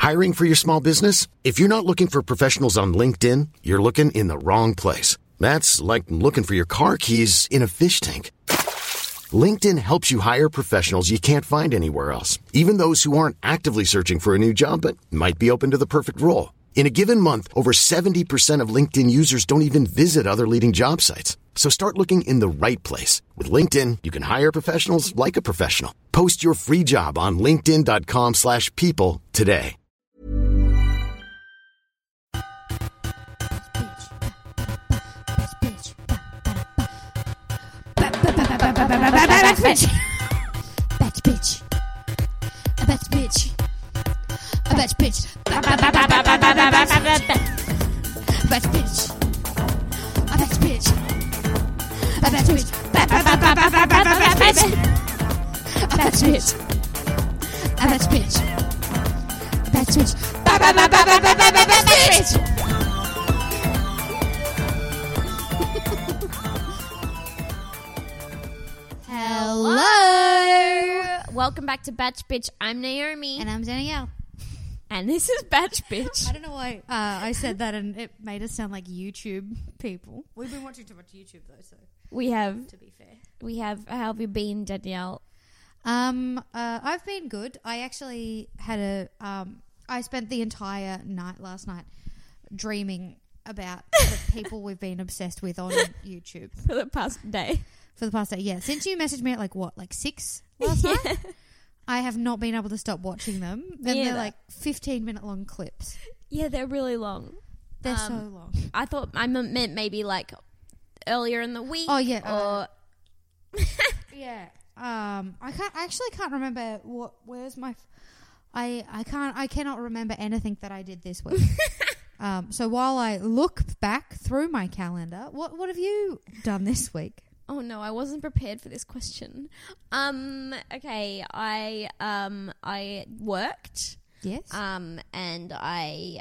Hiring for your small business? If you're not looking for professionals on LinkedIn, you're looking in the wrong place. That's like looking for your car keys in a fish tank. LinkedIn helps you hire professionals you can't find anywhere else, even those who aren't actively searching for a new job but might be open to the perfect role. In a given month, over 70% of LinkedIn users don't even visit other leading job sites. So start looking in the right place. With LinkedIn, you can hire professionals like a professional. Post your free job on linkedin.com/people today. Batch bitch. A batch bitch. A batch bitch. Batch bitch. A batch bitch. A batch bitch. A batch bitch. A batch bitch. A batch bitch. Hello. Welcome back to Batch Bitch. I'm Naomi. And I'm Danielle. And this is Batch Bitch. I don't know why I said that and it made us sound like YouTube people. We've been watching too much YouTube though, so We have. to be fair. How have you been, Danielle? I've been good. I actually had I spent the entire night last night dreaming about the people we've been obsessed with on YouTube For the past day. for the past day. Yeah, since you messaged me at like 6 last night, I have not been able to stop watching them. And they're like 15-minute long clips. Yeah, they're really long. They're so long. I thought I meant maybe like earlier in the week. Oh yeah. Or Yeah. I can't remember where's my I cannot remember anything that I did this week. So while I look back through my calendar, what have you done this week? Oh no, I wasn't prepared for this question. Okay, I worked. Yes. And I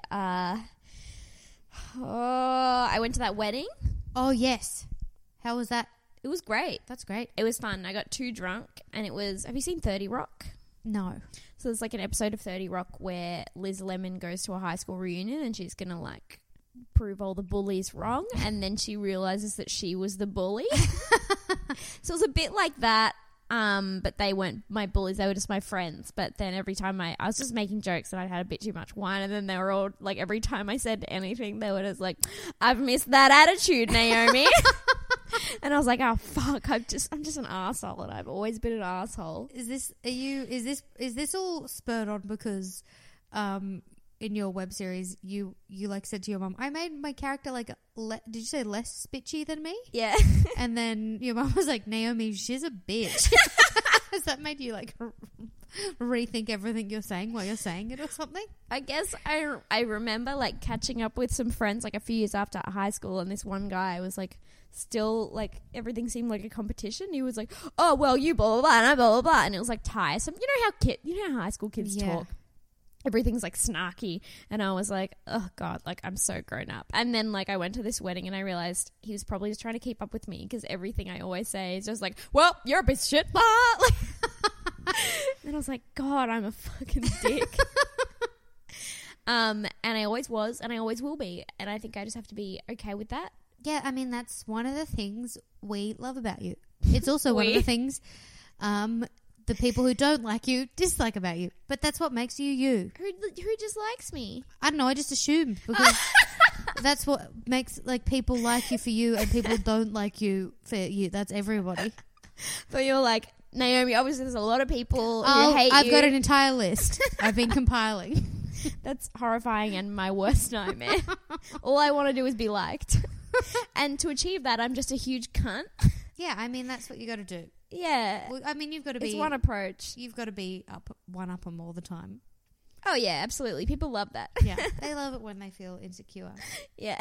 went to that wedding. Oh yes. How was that? It was great. That's great. It was fun. I got too drunk, and it was. Have you seen 30 Rock? No. So there's like an episode of 30 Rock where Liz Lemon goes to a high school reunion, and she's gonna like prove all the bullies wrong, and then she realizes that she was the bully. So it was a bit like that. But they weren't my bullies, they were just my friends. But then every time I was just making jokes and I'd had a bit too much wine, and then they were all like, every time I said anything, they were just like, I've missed that attitude, Naomi. And I was like, oh fuck, I'm just an arsehole, and I've always been an arsehole. Is this all spurred on because in your web series you like said to your mum, I made my character like did you say less bitchy than me? Yeah. And then your mum was like, Naomi, she's a bitch. Has that made you like rethink everything you're saying while you're saying it or something? I guess I remember like catching up with some friends like a few years after high school, and this one guy was like still like everything seemed like a competition. He was like, oh well, you blah blah blah and I blah blah blah, and it was like tiresome. You know how high school kids talk. Everything's like snarky, and I was like, oh god, like I'm so grown up. And then like I went to this wedding and I realized he was probably just trying to keep up with me, because everything I always say is just like, well, you're a piece of shit, blah. And I was like, god, I'm a fucking dick. And I always was, and I always will be, and I think I just have to be okay with that. Yeah, I mean, that's one of the things we love about you. It's also one of the things the people who don't like you dislike about you. But that's what makes you you. Who dislikes me? I don't know, I just assumed, because that's what makes like people like you for you and people don't like you for you. That's everybody. But you're like, Naomi, obviously there's a lot of people who hate you. I've got an entire list I've been compiling. That's horrifying and my worst nightmare. All I want to do is be liked. And to achieve that, I'm just a huge cunt. Yeah, I mean, that's what you got to do. Yeah. Well, I mean, you've got to be... It's one approach. You've got to be one up them all the time. Oh, yeah, absolutely. People love that. Yeah, they love it when they feel insecure. Yeah.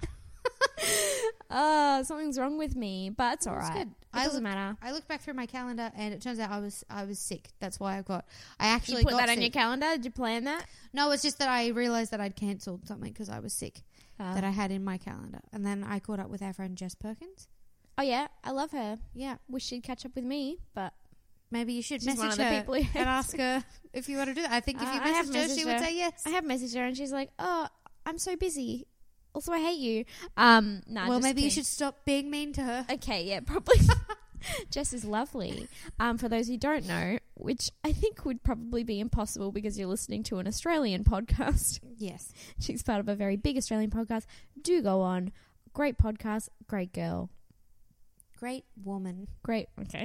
Something's wrong with me, but it's all right. It doesn't matter. I looked back through my calendar and it turns out I was sick. That's why I actually You put got that on sick. your calendar? Did you plan that? No, it's just that I realised that I'd cancelled something because I was sick that I had in my calendar. And then I caught up with our friend Jess Perkins. Oh, yeah. I love her. Yeah. Wish she'd catch up with me, but maybe you should She's one message of the her people who and ask her if you want to do that. I think if you messaged her, she would say yes. I have messaged her and she's like, "Oh, I'm so busy. Also, I hate you." Well, well, maybe you should stop being mean to her. Okay, yeah, probably. Jess is lovely. For those who don't know, which I think would probably be impossible because you're listening to an Australian podcast. Yes. She's part of a very big Australian podcast. Do go on. Great podcast. Great girl. Great woman. Great. Okay.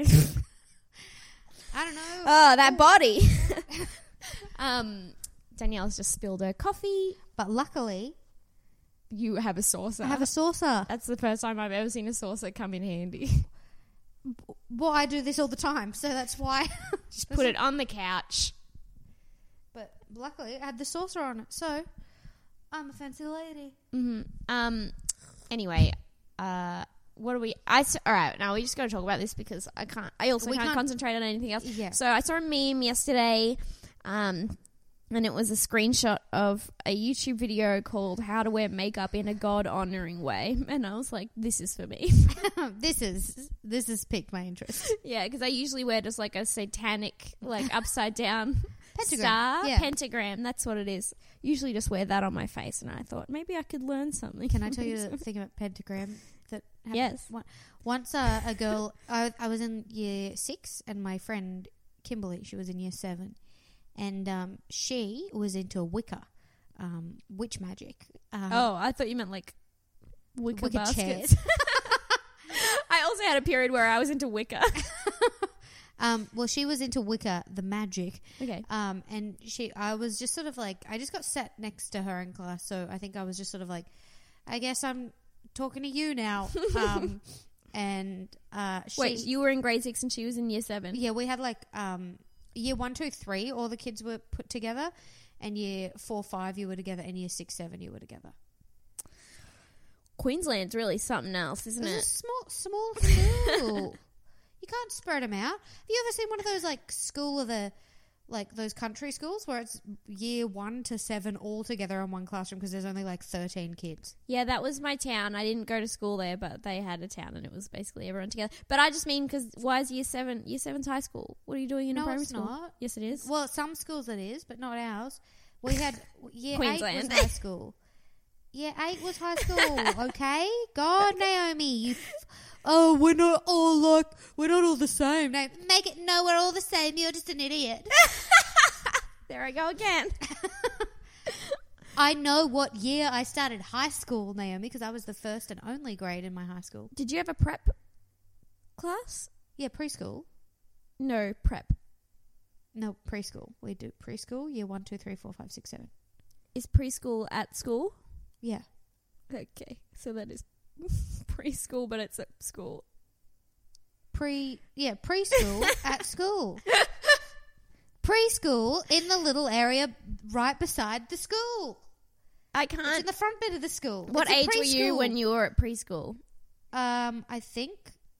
I don't know. Oh, that body. Danielle's just spilled her coffee. But luckily, You have a saucer. I have a saucer. That's the first time I've ever seen a saucer come in handy. Well, I do this all the time, so that's why. Just put it on the couch. But luckily, I had the saucer on it, so I'm a fancy lady. Mm-hmm. Anyway, what do we? All right. Now we just got to talk about this because I can't. I also can't concentrate on anything else. Yeah. So I saw a meme yesterday, and it was a screenshot of a YouTube video called "How to Wear Makeup in a God-Honoring Way," and I was like, "This is for me." This has piqued my interest. Yeah, because I usually wear just like a satanic, like upside down Pentagram. star, Yeah. pentagram. That's what it is. Usually just wear that on my face, and I thought maybe I could learn something. Can I tell you the thing about pentagram that happened? Yes. Once a girl, I was in year 6, and my friend Kimberly, she was in year 7, and she was into Wicca, witch magic. I thought you meant like Wicca baskets. chairs. I also had a period where I was into Wicca. Well, she was into Wicca, the magic. Okay. And I was just sort of like, I just got sat next to her in class, so I think I was just sort of like, I guess I'm talking to you now. Wait, you were in grade 6 and she was in year 7? Yeah, we had like year 1, 2, 3, all the kids were put together, and year 4, 5 you were together, and year 6, 7 you were together. Queensland's really something else, isn't It it? was a small school. You can't spread them out. Have you ever seen one of those like school of the, like those country schools where it's year 1 to 7 all together in one classroom because there's only like 13 kids? Yeah, that was my town. I didn't go to school there, but they had a town and it was basically everyone together. But I just mean because why is year 7? Year 7's high school. What are you doing in a primary it's school? Not. Yes, it is. Well, some schools it is, but not ours. We had year 8 Queensland. was high school. Year 8 was high school, okay? God, Naomi, you... we're not all the same. No, we're all the same. You're just an idiot. There I go again. I know what year I started high school, Naomi, because I was the first and only grade in my high school. Did you have a prep class? Yeah, preschool. No, prep. No, preschool. We do preschool, year 1, 2, 3, 4, 5, 6, 7. Is preschool at school? Yeah. Okay, so that is preschool, but it's at school. Preschool at school. Preschool in the little area right beside the school. I can't. It's in the front bit of the school. What It's a age were you preschool. when you were at preschool? I think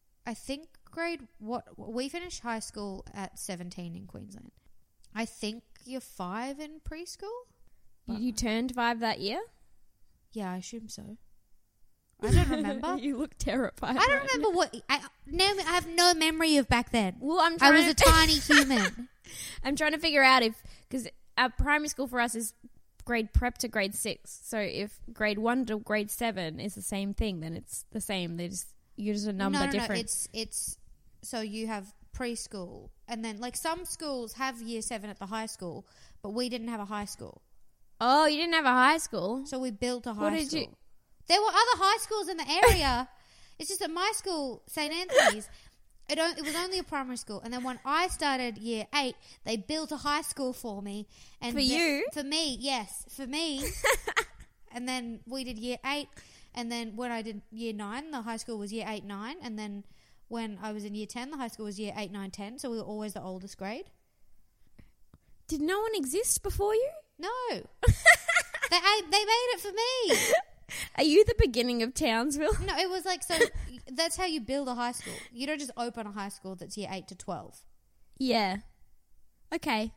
we finished high school at 17 in Queensland. I think you're 5 in preschool. You turned 5 that year? Yeah, I assume so. I don't remember. You look terrified. I don't remember what. I have no memory of back then. Well, I was a tiny human. I'm trying to figure out because our primary school for us is grade prep to grade 6. So if grade 1 to grade 7 is the same thing, then it's the same. You're just a number different. No, it's so you have preschool, and then like some schools have year 7 at the high school, but we didn't have a high school. Oh, you didn't have a high school? So we built a high What did school. you? There were other high schools in the area. It's just that my school, St. Anthony's, it was only a primary school. And then when I started year 8, they built a high school for me. And For you? For me, yes. For me. And then we did year 8. And then when I did year 9, the high school was year 8, 9. And then when I was in year 10, the high school was year 8, 9, 10. So we were always the oldest grade. Did no one exist before you? No. They made it for me. Are you the beginning of Townsville? No, it was like, so that's how you build a high school. You don't just open a high school that's year 8 to 12. Yeah. Okay.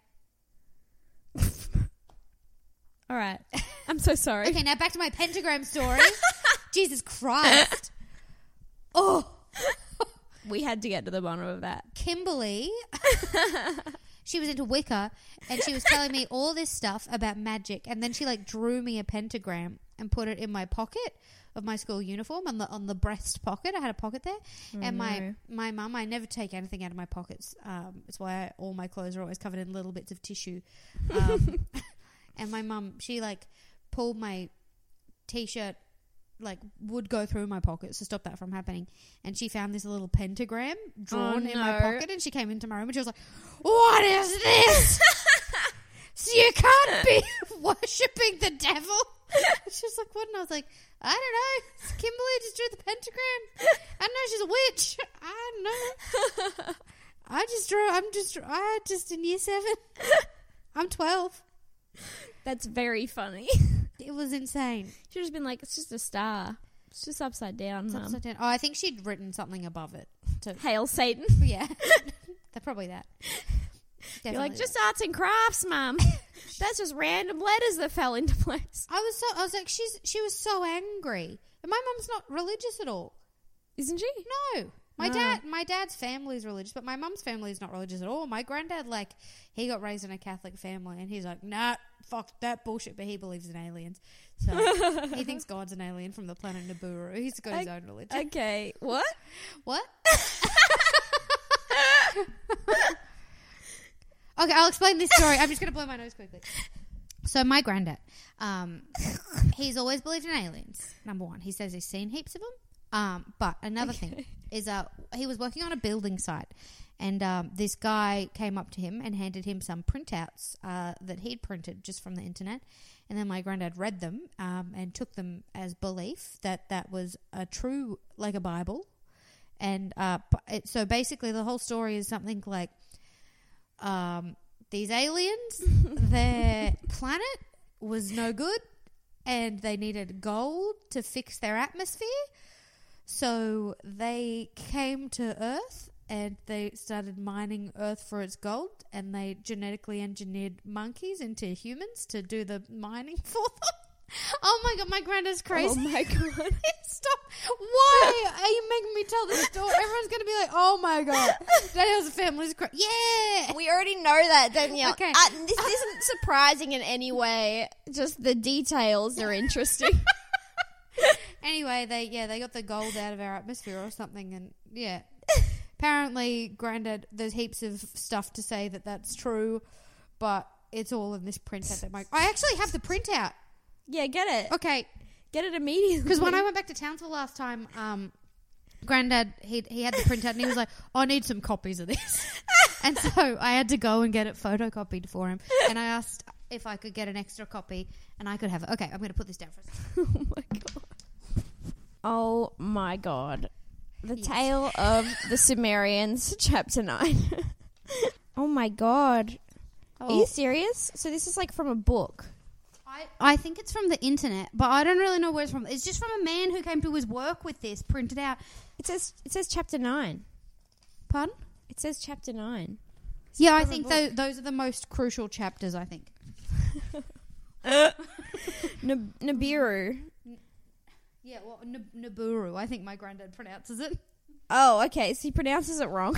All right. I'm so sorry. Okay, now back to my pentagram story. Jesus Christ. Oh. We had to get to the bottom of that. Kimberly. She was into Wicca, and she was telling me all this stuff about magic, and then she like drew me a pentagram and put it in my pocket of my school uniform on the breast pocket. I had a pocket there, and my mum, I never take anything out of my pockets. It's why all my clothes are always covered in little bits of tissue. And my mum, she like pulled my t-shirt, like would go through my pockets to stop that from happening, and she found this little pentagram drawn in my pocket, and she came into my room and she was like, "What is this? So you can't be worshipping the devil?" She was like, "What?" And I was like, "I don't know. Kimberly just drew the pentagram. I know she's a witch. I don't know. I just in year 7. I'm 12." That's very funny. It was insane. Should have been like, it's just a star. It's just upside down, It's Mum. upside down. Oh, I think she'd written something above it. Hail Satan. Yeah. They're probably that. You're like, just arts and crafts, Mum. That's just random letters that fell into place. I was like, she was so angry. And my mum's not religious at all. Isn't she? No. My dad's family is religious, but my mum's family is not religious at all. My granddad, like, he got raised in a Catholic family, and he's like, nah, fuck that bullshit, but he believes in aliens. So he thinks God's an alien from the planet Nibiru. He's got his own religion. Okay. What? What? Okay, I'll explain this story. I'm just going to blow my nose quickly. So my granddad, he's always believed in aliens, number one. He says he's seen heaps of them. But another thing is he was working on a building site, and this guy came up to him and handed him some printouts that he'd printed just from the internet. And then my granddad read them and took them as belief that was a true, like a Bible. And so basically the whole story is something like these aliens, their planet was no good and they needed gold to fix their atmosphere. So they came to Earth and they started mining Earth for its gold, and they genetically engineered monkeys into humans to do the mining for them. Oh my God, my granddad's crazy. Oh my God. Stop. Why are you making me tell this story? Everyone's going to be like, oh my God, Danielle's family's crazy. Yeah. We already know that, Danielle. Okay. This isn't surprising in any way. Just the details are interesting. Anyway, they got the gold out of our atmosphere or something, and yeah. Apparently, Granddad, there's heaps of stuff to say that that's true, but it's all in this printout that I actually have the printout. Yeah, get it. Okay. Get it immediately. Because when I went back to Townsville last time, Granddad, he had the printout and he was like, I need some copies of this. And so I had to go and get it photocopied for him. And I asked if I could get an extra copy and I could have it. Okay, I'm going to put this down for a second. Oh my God. Oh my God. The Tale of the Sumerians, Chapter 9. Oh my God. Are you serious? So this is like from a book. I think it's from the internet, but I don't really know where it's from. It's just from a man who came to his work with this, printed out. It says Chapter 9. Pardon? It says Chapter 9. Yeah, I think those are the most crucial chapters, I think. Nibiru. Yeah, well, Nibiru, I think my granddad pronounces it. Oh, okay, so he pronounces it wrong.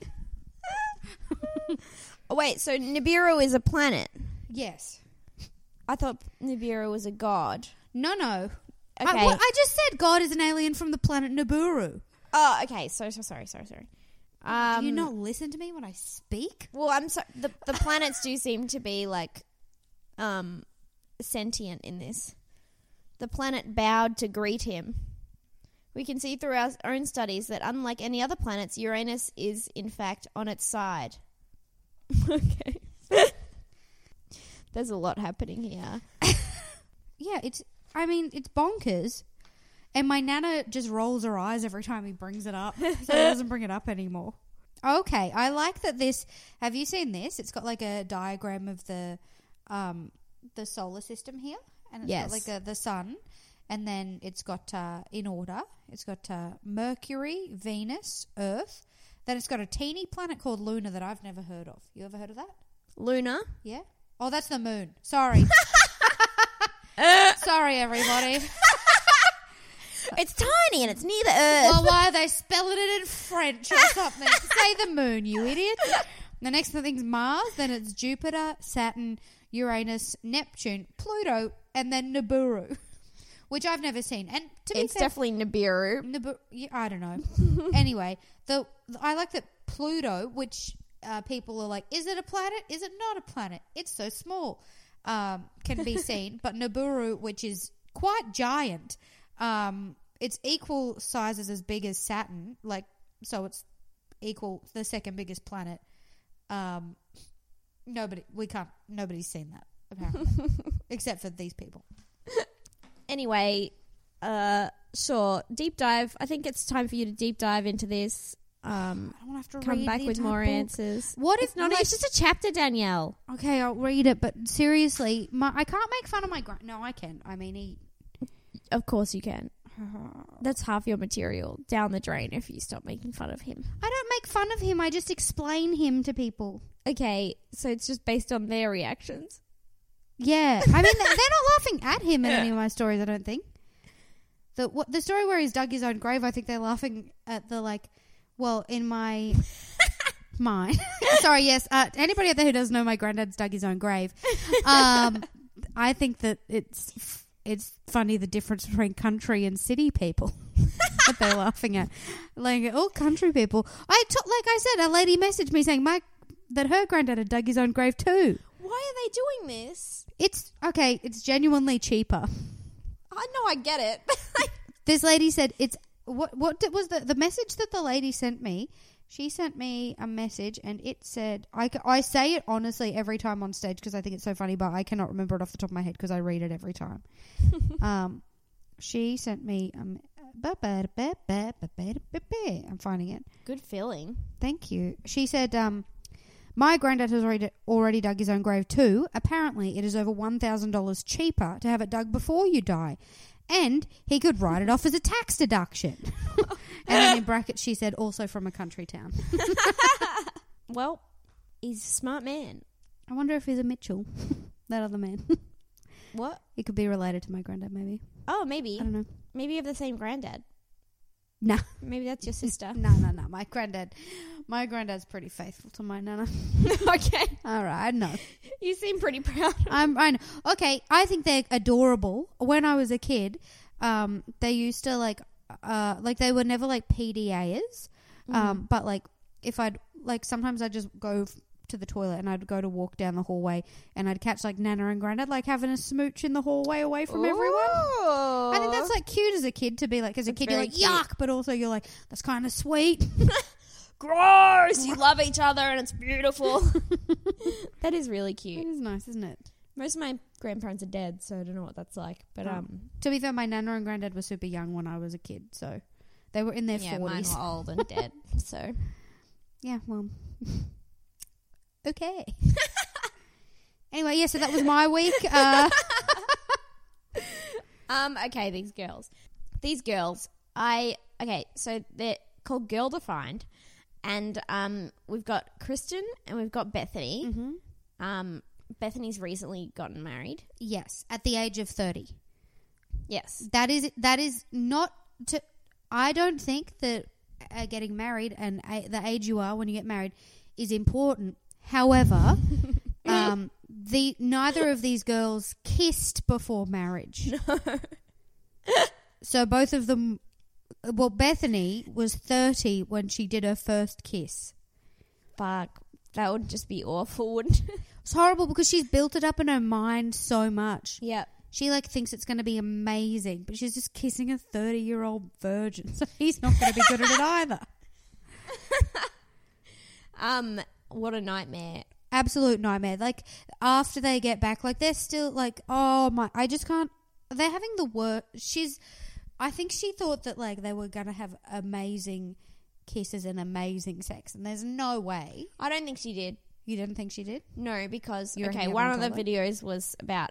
Oh, wait, so Nibiru is a planet? Yes. I thought Nibiru was a god. No. Okay. I just said God is an alien from the planet Nibiru. Oh, okay, sorry. Do you not listen to me when I speak? Well, I'm sorry. The planets do seem to be like sentient in this. The planet bowed to greet him. We can see through our own studies that unlike any other planets, Uranus is in fact on its side. Okay. There's a lot happening here. Yeah, it's bonkers. And my nana just rolls her eyes every time he brings it up. So he doesn't bring it up anymore. Okay, I like that this... Have you seen this? It's got like a diagram of the solar system here. And it's got like the sun. And then it's got, in order, it's got Mercury, Venus, Earth. Then it's got a teeny planet called Luna that I've never heard of. You ever heard of that? Luna? Yeah. Oh, that's the moon. Sorry. Sorry, everybody. It's tiny and it's near the Earth. Well, why are they spelling it in French or something? Say the moon, you idiot. The next thing's Mars, then it's Jupiter, Saturn, Uranus, Neptune, Pluto, and then Nibiru, which I've never seen. And to be It's fair, definitely Nibiru. I don't know. Anyway, I like that Pluto, which people are like, is it a planet? Is it not a planet? It's so small, can be seen. But Nibiru, which is quite giant, it's equal sizes as big as Saturn, so it's equal the second biggest planet. Nobody's seen that apparently, except for these people. Anyway, sure, deep dive. I think it's time for you to deep dive into this. I don't want to have to Come read back the with entire more book. answers. What if Not? It's just a chapter, Danielle. Okay, I'll read it, but seriously, I can't make fun of my no, I can. I mean, Of course you can. That's half your material down the drain if you stop making fun of him. I don't make fun of him. I just explain him to people. Okay, so it's just based on their reactions. Yeah, I mean, they're not laughing at him in any of my stories. I don't think. The story where he's dug his own grave, I think they're laughing at in my mind. Sorry, yes. Anybody out there who doesn't know, my granddad's dug his own grave. I think that it's funny the difference between country and city people that they're laughing at. Like, all country people. Like I said, a lady messaged me saying that her granddad had dug his own grave too. Why are they doing this? It's okay. It's genuinely cheaper. I know, I get it. This lady said it's what was the message that the lady sent me? She sent me a message and it said, I say it honestly every time on stage because I think it's so funny, but I cannot remember it off the top of my head because I read it every time. She sent me I'm finding it. Good feeling. Thank you. She said, my granddad has already dug his own grave too. Apparently, it is over $1,000 cheaper to have it dug before you die. And he could write it off as a tax deduction. And then in brackets, she said, also from a country town. Well, he's a smart man. I wonder if he's a Mitchell, that other man. What? He could be related to my granddad, maybe. Oh, maybe. I don't know. Maybe you have the same granddad. No. Maybe that's your sister. No. My granddad's pretty faithful to my nana. Okay. All right, no. You seem pretty proud. I know. Okay, I think they're adorable. When I was a kid, they used to they were never like PDAs, but like if I'd sometimes I'd just go to the toilet and I'd go to walk down the hallway and I'd catch like Nana and Granddad like having a smooch in the hallway away from everyone. I think that's like cute as a kid to be like, as a kid you're like, cute. yuck, but also you're like, that's kind of sweet. Gross! You love each other and it's beautiful. That is really It cute. is nice, isn't it? Most of my grandparents are dead, so I don't know what that's like. But To be fair, my Nana and Granddad were super young when I was a kid, so they were in their 40s. mine were old and dead. So Yeah, well, okay. Anyway, yeah, so that was my week. Okay, these girls. So they're called Girl Defined, and we've got Kristen and we've got Bethany. Mm-hmm. Bethany's recently gotten married. Yes, at the age of 30. Yes, That is not to. I don't think that getting married and the age you are when you get married is important. However, neither of these girls kissed before marriage. No. So both of them. Well, Bethany was 30 when she did her first kiss. fuck, that would just be awful, wouldn't it? It's horrible because she's built it up in her mind so much. Yep. She thinks it's going to be amazing, but she's just kissing a 30-year-old virgin, so he's not going to be good at it either. What a nightmare. Absolute nightmare. Like, after they get back, they're still oh my, I just can't. They're having the worst. I think she thought that they were going to have amazing kisses and amazing sex, and there's no way. I don't think she did. You didn't think she did? No, because You reckon okay, you one of haven't the told her? videos was about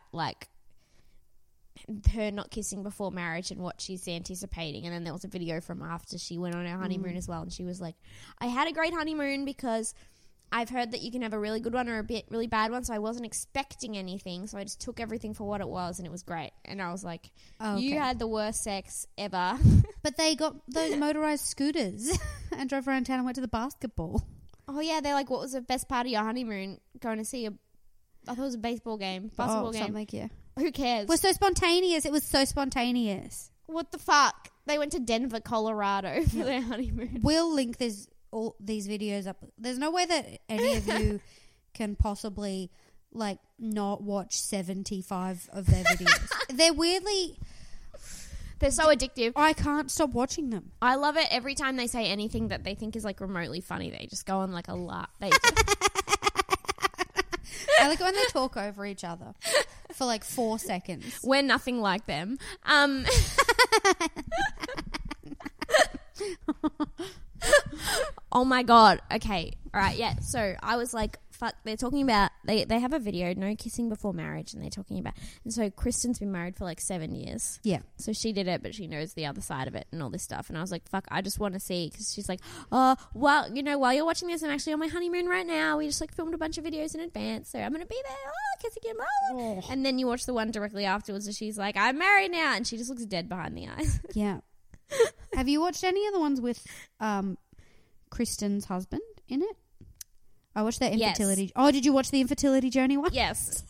her not kissing before marriage and what she's anticipating, and then there was a video from after she went on her honeymoon as well, and she was like, I had a great honeymoon because I've heard that you can have a really good one or a really bad one, so I wasn't expecting anything, so I just took everything for what it was, and it was great. And I was like, Oh, you okay. had the worst sex ever. But they got those motorized scooters and drove around town and went to the basketball. Oh, yeah, they're like, what was the best part of your honeymoon? Going to see I thought it was a basketball game. Something, yeah. Who cares? It was so spontaneous. It was so spontaneous. What the fuck? They went to Denver, Colorado for their honeymoon. We'll link all these videos up. There's no way that any of you can possibly, like, not watch 75 of their videos. They're weirdly... They're so addictive. I can't stop watching them. I love it every time they say anything that they think is, like, remotely funny. They just go on, like, a laugh. I like when they talk over each other for, like, 4 seconds. We're nothing like them. Oh, my God. Okay. All right. Yeah. So I was like, fuck, they're talking about, they have a video, no kissing before marriage, and they're talking about, and so Kristen's been married for like 7 years. Yeah. So she did it, but she knows the other side of it and all this stuff. And I was like, fuck, I just want to see, because she's like, oh, well, you know, while you're watching this, I'm actually on my honeymoon right now. We just like filmed a bunch of videos in advance, so I'm going to be there. Oh, kissing him. Oh. And then you watch the one directly afterwards, and she's like, I'm married now. And she just looks dead behind the eyes. Yeah. Have you watched any of the ones with Kristen's husband in it? I watched that infertility. Yes. Oh, did you watch the infertility journey one? Yes.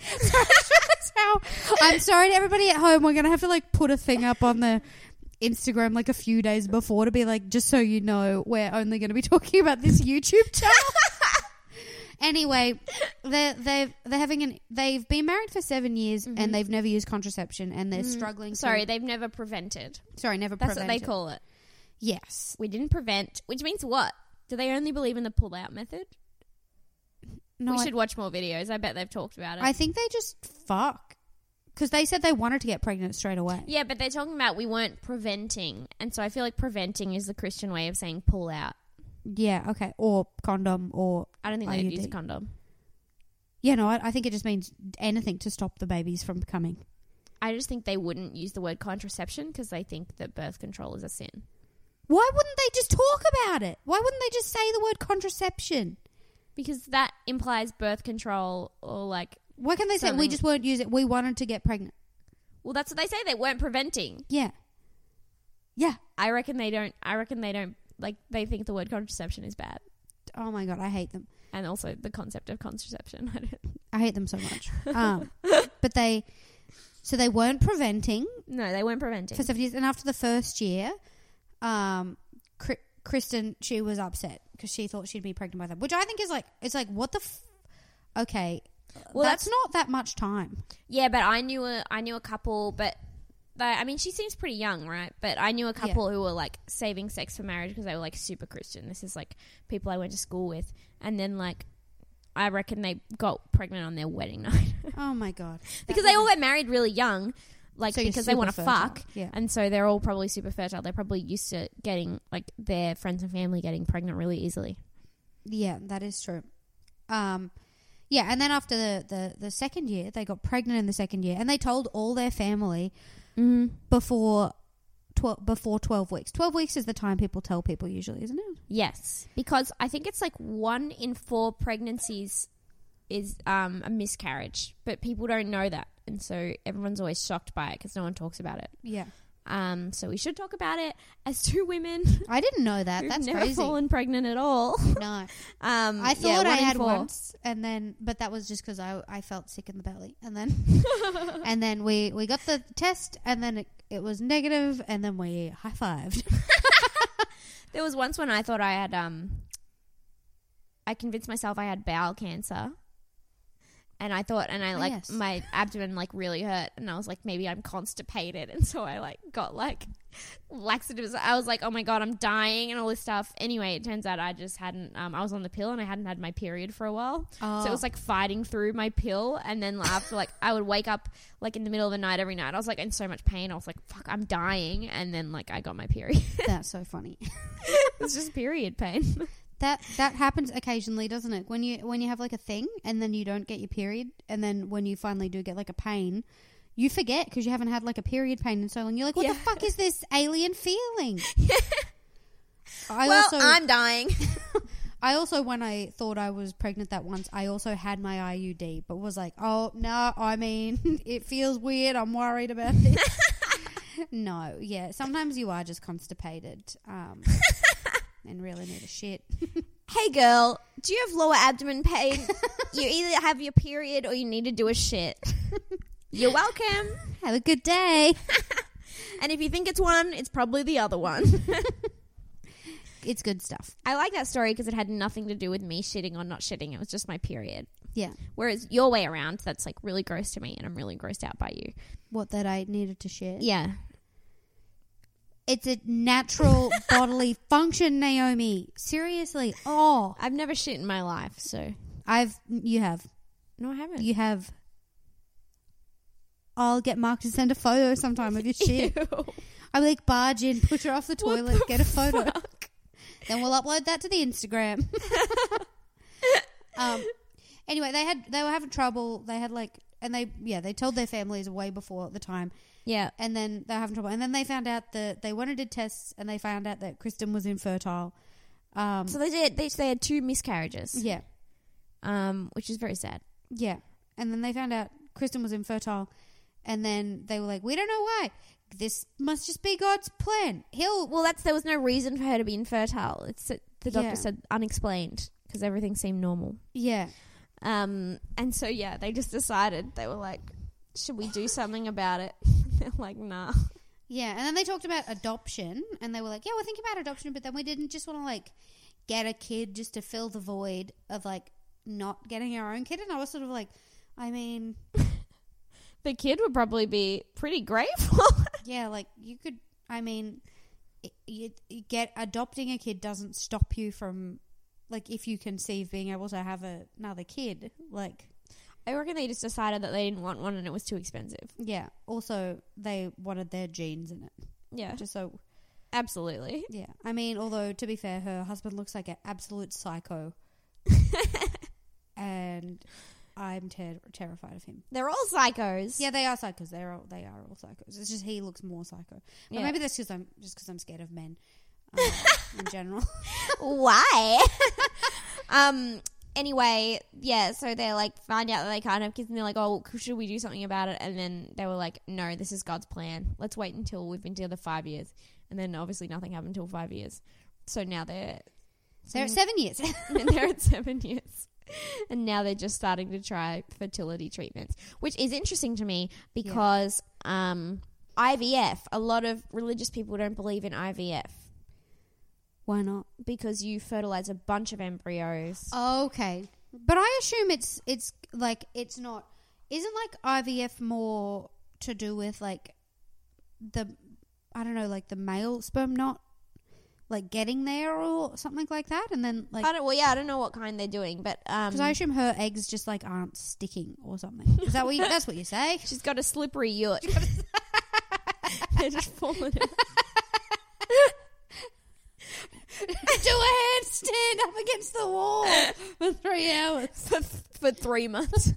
I'm sorry to everybody at home. We're going to have to like put a thing up on the Instagram like a few days before to be like, just so you know, we're only going to be talking about this YouTube channel. Anyway, they've been married for 7 years and they've never used contraception and they're struggling. They've never prevented. Never prevented. That's what they call it. Yes. We didn't prevent, which means what? Do they only believe in the pull-out method? No, we should watch more videos. I bet they've talked about it. I think they just fuck. Because they said they wanted to get pregnant straight away. Yeah, but they're talking about we weren't preventing. And so I feel like preventing is the Christian way of saying pull out. Yeah, okay. Or condom or I don't think IUD. they'd use a condom. Yeah, no, I think it just means anything to stop the babies from coming. I just think they wouldn't use the word contraception because they think that birth control is a sin. Why wouldn't they just talk about it? Why wouldn't they just say the word contraception? Because that implies birth control or like... Why can't they say we just won't use it? We wanted to get pregnant. Well, that's what they say. They weren't preventing. Yeah. Yeah. I reckon they don't... Like, they think the word contraception is bad. Oh, my God. I hate them. And also the concept of contraception. I hate them so much. But they... So they weren't preventing. No, they weren't preventing. For 7 years. And after the first year... Kristen, she was upset because she thought she'd be pregnant by them, which I think is like, it's like, what the okay, well, that's not that much time. Yeah, but I knew a couple, but I mean, she seems pretty young, right? But I knew a couple who were like saving sex for marriage because they were like super Christian. This is like people I went to school with, and then like I reckon they got pregnant on their wedding night. Oh my God. Because they all get married really young. Like, so because they want to fuck. Yeah. And so they're all probably super fertile. They're probably used to getting, like, their friends and family getting pregnant really easily. Yeah, that is true. Yeah, and then after the second year, they got pregnant in the second year. And they told all their family before 12 weeks. 12 weeks is the time people tell people usually, isn't it? Yes. Because I think it's like 1 in 4 pregnancies is a miscarriage. But people don't know that. And so everyone's always shocked by it because no one talks about it. Yeah. So we should talk about it as 2 women. I didn't know that. That's never crazy. Fallen pregnant at all. No. I thought I had 4. once, and then, but that was just because I felt sick in the belly, and then, and then we got the test, and then it was negative, and then we high-fived. There was once when I thought I had I convinced myself I had bowel cancer. And I thought, my abdomen like really hurt, and I was like, maybe I'm constipated, and so I like got like laxatives. I was like, oh my God, I'm dying, and all this stuff. Anyway, it turns out I just hadn't. I was on the pill, and I hadn't had my period for a while, so it was like fighting through my pill, and then after like I would wake up like in the middle of the night every night. I was like in so much pain. I was like, fuck, I'm dying, and then like I got my period. That's so funny. It's just period pain. That happens occasionally, doesn't it? When you have like a thing and then you don't get your period, and then when you finally do get like a pain, you forget because you haven't had like a period pain in so long. You're like, what the fuck is this alien feeling? I'm dying. I also, when I thought I was pregnant that once, I also had my IUD, but was like, oh no, I mean, it feels weird. I'm worried about this. No, yeah, sometimes you are just constipated. And really need a shit. Hey, Hey girl, do you have lower abdomen pain? You either have your period or you need to do a shit. You're welcome. Have a good day. And if you think it's one, it's probably the other one. It's good stuff. I like that story because it had nothing to do with me shitting or not shitting. It was just my period. Yeah. Whereas your way around, that's like really gross to me and I'm really grossed out by you. What, that I needed to share? Yeah. It's a natural bodily function, Naomi. Seriously. Oh. I've never shit in my life, so. You have. No, I haven't. You have. I'll get Mark to send a photo sometime of your shit. Ew. I'll like barge in, push her off the toilet, get a photo. Fuck? Then we'll upload that to the Instagram. Anyway, they were having trouble. They had they told their families way before the time. Yeah. And then they were having trouble. And then they found out that they went and did tests and they found out that Kristen was infertile. So they did. They had 2 miscarriages. Yeah. Which is very sad. Yeah. And then they found out Kristen was infertile. And then they were like, we don't know why. This must just be God's plan. There was no reason for her to be infertile. The doctor said unexplained because everything seemed normal. Yeah. And so, they just decided, they were like, should we do something about it? They're like, nah. Yeah, and then they talked about adoption, and they were like, yeah, we're thinking about adoption, but then we didn't just want to, like, get a kid just to fill the void of, like, not getting our own kid. And I was sort of like, I mean... The kid would probably be pretty grateful. Yeah, like, you could... I mean, adopting a kid doesn't stop you from... Like, if you conceive being able to have another kid, like... I reckon they just decided that they didn't want one and it was too expensive. Yeah. Also, they wanted their genes in it. Yeah. Just so... Absolutely. Yeah. I mean, although, to be fair, her husband looks like an absolute psycho. And I'm terrified of him. They're all psychos. Yeah, they are psychos. They are all psychos. It's just he looks more psycho. But maybe that's because I'm scared of men in general. Why? Anyway, so they're like, find out that they can't have kids, and they're like, oh, should we do something about it? And then they were like, no, this is God's plan. Let's wait until we've been together 5 years. And then obviously nothing happened until 5 years. So now they're at 7 years. And they're at 7 years. And now they're just starting to try fertility treatments, which is interesting to me because IVF, a lot of religious people don't believe in IVF. Why not? Because you fertilize a bunch of embryos. Okay. But I assume it's like, it's not... Isn't, like, IVF more to do with, like, the male sperm not, like, getting there or something like that? And then, like... I don't know what kind they're doing, but... Because I assume her eggs just, like, aren't sticking or something. Is that what that's what you say? She's got a slippery yurt. They're just falling in. Do a handstand up against the wall for 3 hours. For 3 months.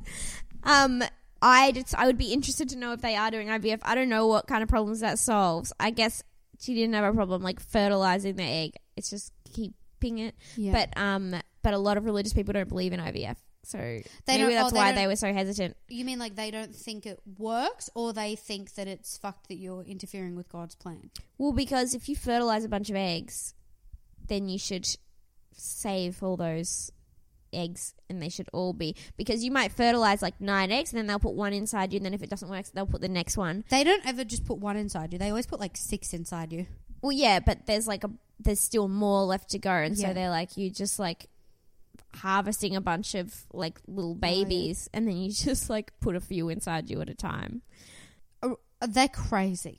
I would be interested to know if they are doing IVF. I don't know what kind of problems that solves. I guess she didn't have a problem like fertilizing the egg. It's just keeping it. Yeah. But a lot of religious people don't believe in IVF. So maybe that's why they were so hesitant. You mean like they don't think it works, or they think that it's fucked that you're interfering with God's plan? Well, because if you fertilize a bunch of eggs, then you should save all those eggs, and they should all be, because you might fertilize like 9 eggs and then they'll put one inside you, and then if it doesn't work they'll put the next one. They don't ever just put one inside you. They always put like 6 inside you. Well, yeah, but there's still more left to go, and so they're like, you just like harvesting a bunch of like little babies, and then you just like put a few inside you at a time. They're crazy.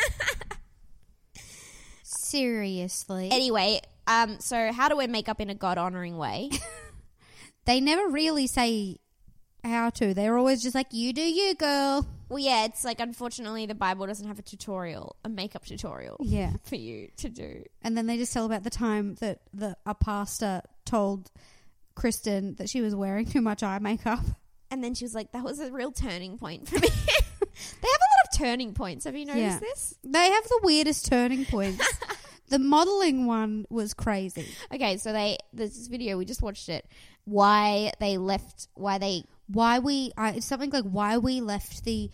Seriously. Anyway, so how do we make up in a God-honouring way? They never really say how to. They're always just like, you do you, girl. Well, yeah, it's like, unfortunately, the Bible doesn't have a makeup tutorial for you to do. And then they just tell about the time that a pastor told Kristen that she was wearing too much eye makeup. And then she was like, that was a real turning point for me. They have a lot of turning points. Have you noticed this? They have the weirdest turning points. The modelling one was crazy. Okay, so there's this video, we just watched it. It's something like why we left the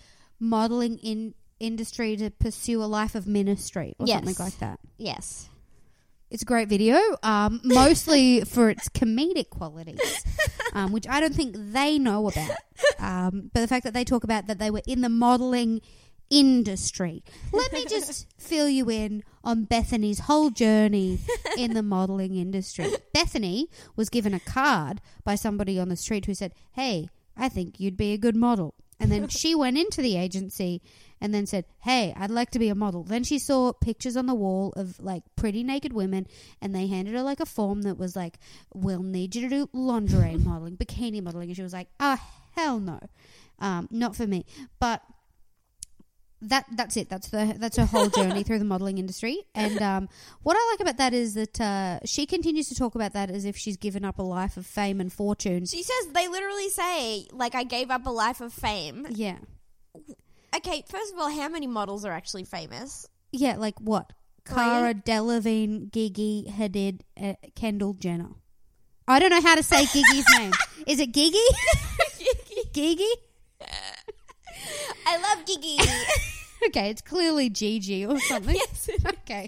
modelling industry to pursue a life of ministry or something like that. Yes. It's a great video, mostly for its comedic qualities, which I don't think they know about. But the fact that they talk about that they were in the modelling industry. Let me just fill you in on Bethany's whole journey in the modelling industry. Bethany was given a card by somebody on the street who said, "Hey, I think you'd be a good model." And then she went into the agency and then said, "Hey, I'd like to be a model." Then she saw pictures on the wall of like pretty naked women, and they handed her like a form that was like, "We'll need you to do lingerie modeling, bikini modeling." And she was like, "Oh, hell no. Not for me." But that's it. That's her whole journey through the modeling industry. And what I like about that is that she continues to talk about that as if she's given up a life of fame and fortune. She says, they literally say, like, I gave up a life of fame. Yeah. Okay, first of all, how many models are actually famous? Yeah, like what? Cara Delevingne, Gigi Hadid, Kendall Jenner. I don't know how to say Gigi's name. Is it Gigi? Gigi? I love Gigi. Okay, it's clearly Gigi or something. Yes. Okay.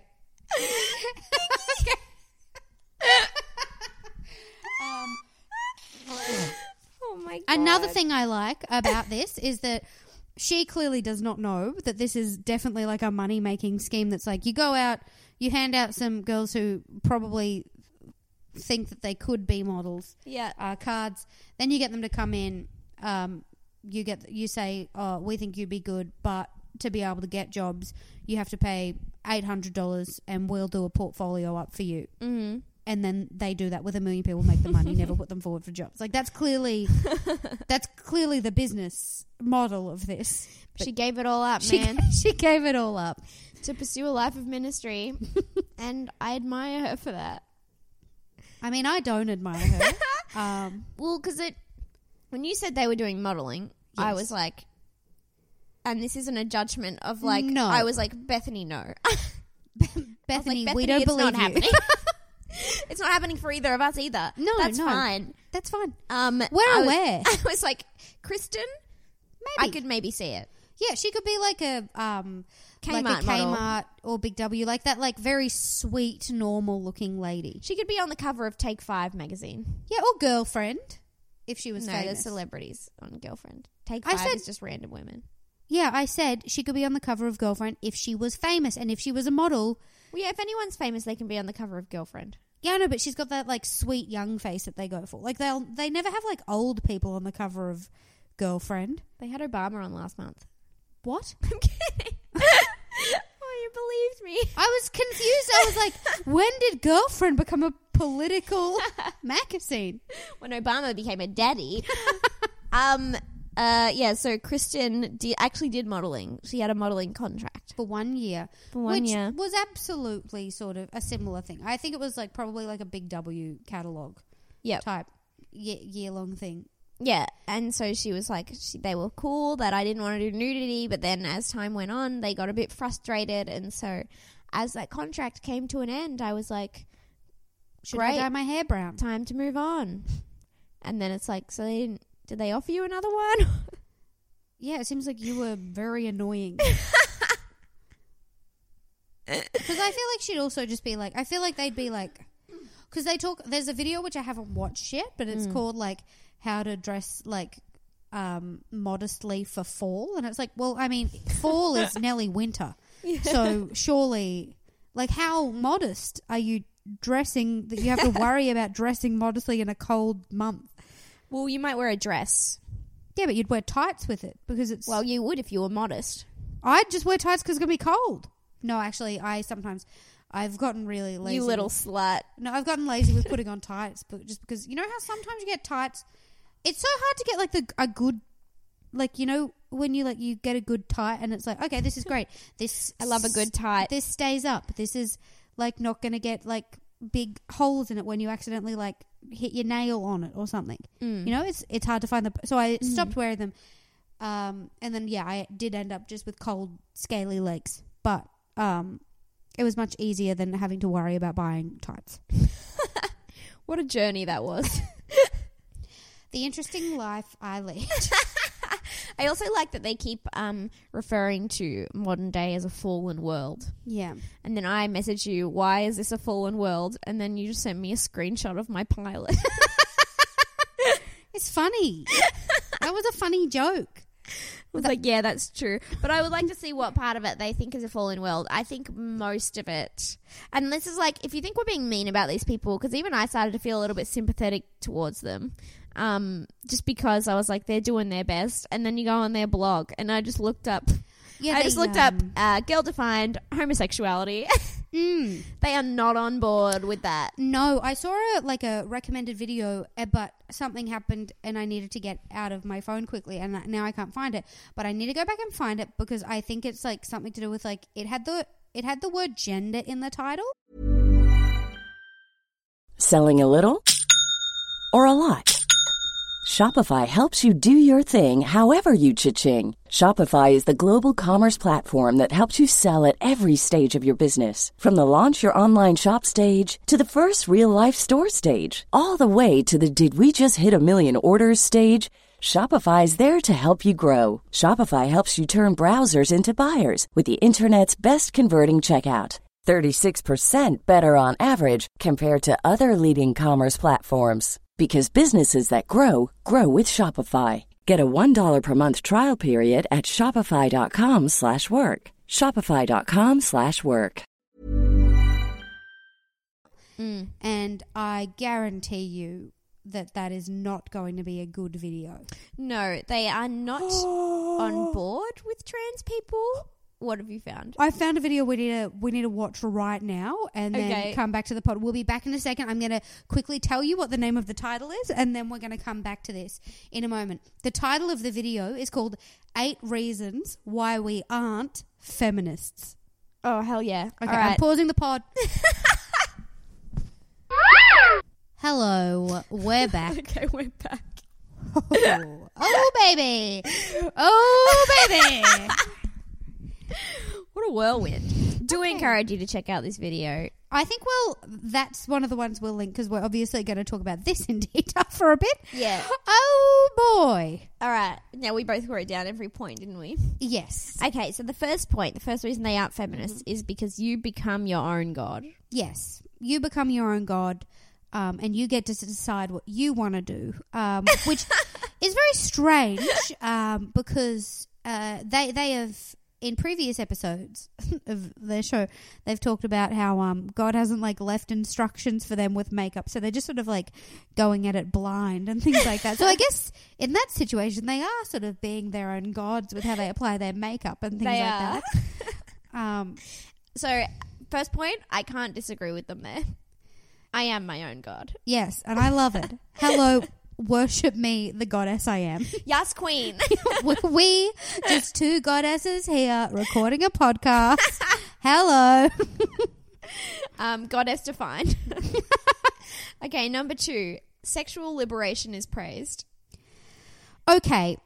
Oh my God. Another thing I like about this is that she clearly does not know that this is definitely like a money-making scheme that's like you go out, you hand out some girls who probably think that they could be models cards, then you get them to come in, you say, "Oh, we think you'd be good, but to be able to get jobs, you have to pay $800 and we'll do a portfolio up for you." Mm-hmm. And then they do that with 1 million people, make the money, never put them forward for jobs. Like that's clearly the business model of this. She gave it all up, man. She gave it all up to pursue a life of ministry, and I admire her for that. I mean, I don't admire her. Well, because when you said they were doing modelling, I Yes. was like, and this isn't a judgment of like, No. I was like, Bethany, no. Bethany, like, we don't it's believe not you. happening. It's not happening for either of us either. No, that's no. fine. That's fine. We're aware. I was like, Kristen, Maybe. I could maybe see it. Yeah, she could be like a Kmart model. Kmart or Big W, like that, like very sweet, normal looking lady. She could be on the cover of Take 5 magazine. Yeah, or Girlfriend, if she was No, famous. there's celebrities on Girlfriend. Take I 5 said- is just random women. Yeah, I said she could be on the cover of Girlfriend if she was famous, and if she was a model. Well, yeah, if anyone's famous, they can be on the cover of Girlfriend. Yeah, I know, but she's got that like sweet young face that they go for. Like they never have like old people on the cover of Girlfriend. They had Obama on last month. What? I'm kidding. Oh, you believed me. I was confused. I was like, when did Girlfriend become a political magazine? When Obama became a daddy. So Kristen actually did modelling. She had a modelling contract. For 1 year. For 1 year. Which was absolutely sort of a similar thing. I think it was like probably like a Big W catalogue type year-long thing. Yeah, and so she was like, they were cool that I didn't want to do nudity, but then as time went on, they got a bit frustrated, and so as that contract came to an end, I was like, Should great, I dye my hair brown? time to move on. And then it's like, so did they offer you another one? Yeah, it seems like you were very annoying. Because I feel like she'd also just be like, I feel like they'd be like, because they talk, there's a video which I haven't watched yet, but it's called like how to dress like modestly for fall. And it's like, well, I mean, fall is nearly winter. Yeah. So surely, like how modest are you dressing that you have to worry about dressing modestly in a cold month? Well, you might wear a dress. Yeah, but you'd wear tights with it because it's... Well, you would if you were modest. I'd just wear tights because it's going to be cold. No, actually, I've gotten really lazy. You little slut. No, I've gotten lazy with putting on tights, but just because, you know how sometimes you get tights, it's so hard to get like a good, like, you know, when you get a good tight and it's like, okay, this is great. I love a good tight. This stays up. This is like not going to get like big holes in it when you accidentally like hit your nail on it or something. You know, it's hard to find so I stopped wearing them. And then, yeah, I did end up just with cold, scaly legs, but it was much easier than having to worry about buying tights. What a journey that was. The interesting life I lead. I also like that they keep referring to modern day as a fallen world. Yeah. And then I message you, why is this a fallen world? And then you just sent me a screenshot of my pilot. It's funny. That was a funny joke. I was like, yeah, that's true. But I would like to see what part of it they think is a fallen world. I think most of it. And this is like, if you think we're being mean about these people, because even I started to feel a little bit sympathetic towards them. Just because I was like, they're doing their best. And then you go on their blog and I just looked up. Yeah, I just looked up girl-defined homosexuality. They are not on board with that. No, I saw a recommended video, but something happened and I needed to get out of my phone quickly, and now I can't find it. But I need to go back and find it because I think it's like something to do with like it had the word gender in the title. Selling a little or a lot? Shopify helps you do your thing however you cha-ching. Shopify is the global commerce platform that helps you sell at every stage of your business. From the launch your online shop stage to the first real-life store stage, all the way to the did we just hit a million orders stage. Shopify is there to help you grow. Shopify helps you turn browsers into buyers with the internet's best converting checkout. 36% better on average compared to other leading commerce platforms. Because businesses that grow, grow with Shopify. Get a $1 per month trial period at shopify.com/work. Shopify.com/work. And I guarantee you that is not going to be a good video. No, they are not on board with trans people. What have you found? I found a video we need to watch right now and then come back to the pod. We'll be back in a second. I'm going to quickly tell you what the name of the title is and then we're going to come back to this in a moment. The title of the video is called 8 Reasons Why We Aren't Feminists. Oh, hell yeah. Okay, all right. I'm pausing the pod. Hello, we're back. Okay, we're back. Oh, baby. Oh, baby. What a whirlwind. Do encourage you to check out this video. I think, that's one of the ones we'll link because we're obviously going to talk about this in detail for a bit. Yeah. Oh, boy. All right. Now, we both wrote down every point, didn't we? Yes. Okay, so the first point, the first reason they aren't feminists is because you become your own god. Yes. You become your own god and you get to decide what you want to do, which is very strange because they have... In previous episodes of their show, they've talked about how God hasn't left instructions for them with makeup, so they're just sort of going at it blind and things like that. So I guess in that situation, they are sort of being their own gods with how they apply their makeup and things like that. So first point, I can't disagree with them there. I am my own god. Yes, and I love it. Hello. Worship me, the goddess I am. Yes, queen. We, just two goddesses here, recording a podcast. Hello. Goddess defined. Okay, number 2. Sexual liberation is praised. Okay,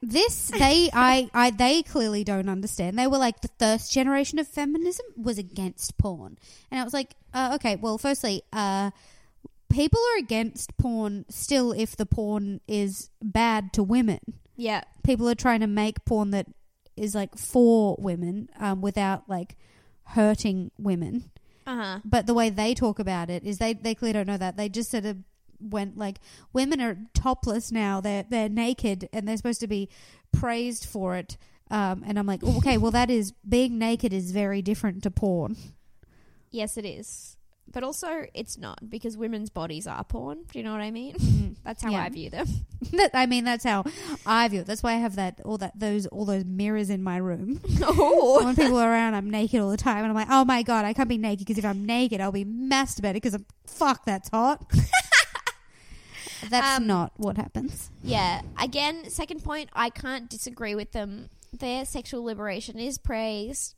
they clearly don't understand. They were the first generation of feminism was against porn. And I was like, okay, well, firstly, people are against porn still if the porn is bad to women. Yeah. People are trying to make porn that is for women without hurting women. Uh-huh. But the way they talk about it is they clearly don't know that. They just sort of went women are topless now. They're naked and they're supposed to be praised for it. And I'm like, okay, well being naked is very different to porn. Yes, it is. But also, it's not, because women's bodies are porn. Do you know what I mean? That's how I view them. That's how I view it. That's why I have all those mirrors in my room. Oh. When people are around, I'm naked all the time. And I'm like, oh my God, I can't be naked because if I'm naked, I'll be masturbated because that's hot. That's not what happens. Yeah. Again, second point, I can't disagree with them. Their sexual liberation is praised.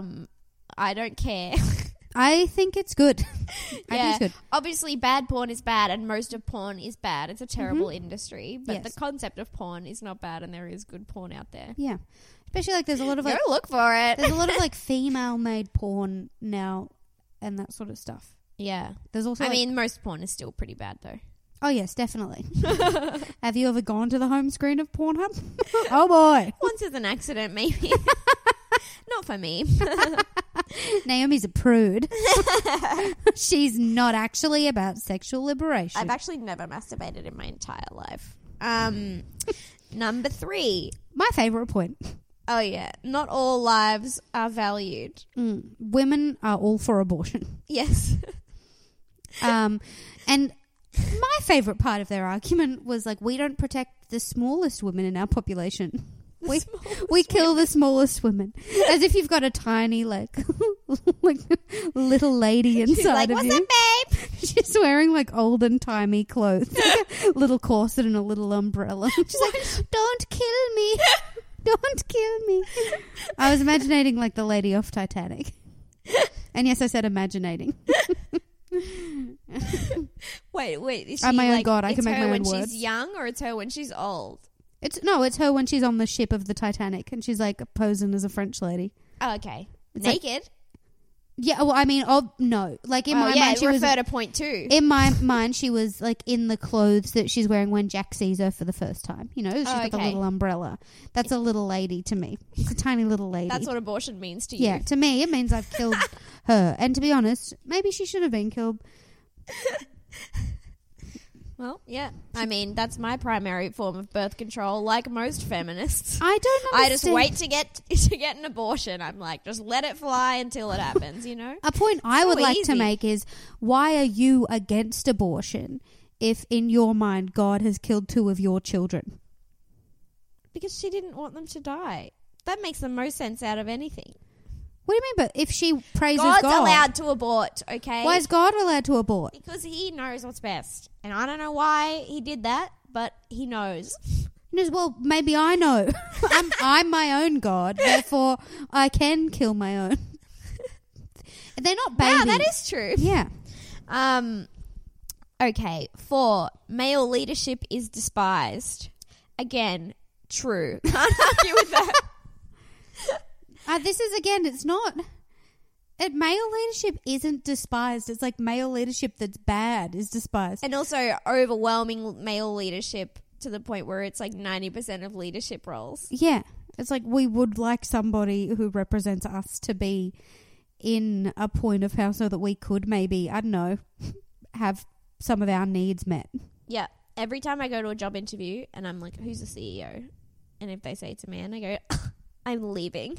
I don't care. I think it's good. I think it's good. Obviously, bad porn is bad, and most of porn is bad. It's a terrible industry, but the concept of porn is not bad, and there is good porn out there. Yeah, especially there's a lot of go look for it. There's a lot of female-made porn now, and that sort of stuff. Yeah, there's also. I mean, most porn is still pretty bad, though. Oh, yes, definitely. Have you ever gone to the home screen of Pornhub? Oh, boy. Once as an accident, maybe. Not for me. Naomi's a prude. She's not actually about sexual liberation. I've actually never masturbated in my entire life. Number 3. My favourite point. Oh, yeah. Not all lives are valued. Women are all for abortion. Yes. And my favourite part of their argument was like, we don't protect the smallest women in our population. We kill the smallest women. As if you've got a tiny, like little lady inside of you. What's up, babe? She's wearing like old and timey clothes. Like a little corset and a little umbrella. She's like, don't kill me. Don't kill me. I was imaginating like the lady off Titanic. And yes, I said imaginating. Wait. Is she I'm my own like, god. I can make my own words. It's her when she's young or it's her when she's old? It's her when she's on the ship of the Titanic and she's like posing as a French lady. Oh, okay. It's naked? Yeah, well, I mean, no. Like in my mind, she was refer to point 2. In my mind, she was like in the clothes that she's wearing when Jack sees her for the first time. You know, she's got the little umbrella. That's a little lady to me. It's a tiny little lady. That's what abortion means to you. Yeah, to me, it means I've killed her. And to be honest, maybe she should have been killed. Well, yeah. I mean, that's my primary form of birth control, like most feminists. I don't understand. I just wait to get an abortion. I'm like, just let it fly until it happens, you know? A point I would like to easy. make is, why are you against abortion if in your mind God has killed 2 of your children? Because she didn't want them to die. That makes the most sense out of anything. What do you mean? But if she praises God's God, allowed to abort, okay? Why is God allowed to abort? Because he knows what's best. And I don't know why he did that, but he knows. Well, maybe I know. I'm my own God, therefore I can kill my own. They're not babies. Wow, that is true. Yeah. Okay, 4, male leadership is despised. Again, true. Can't argue with that. This is, again, it's not. Male leadership isn't despised. It's like male leadership that's bad is despised. And also overwhelming male leadership to the point where it's like 90% of leadership roles. Yeah. It's like we would like somebody who represents us to be in a point of power so that we could maybe, I don't know, have some of our needs met. Yeah. Every time I go to a job interview and I'm like, who's the CEO? And if they say it's a man, I go, I'm leaving.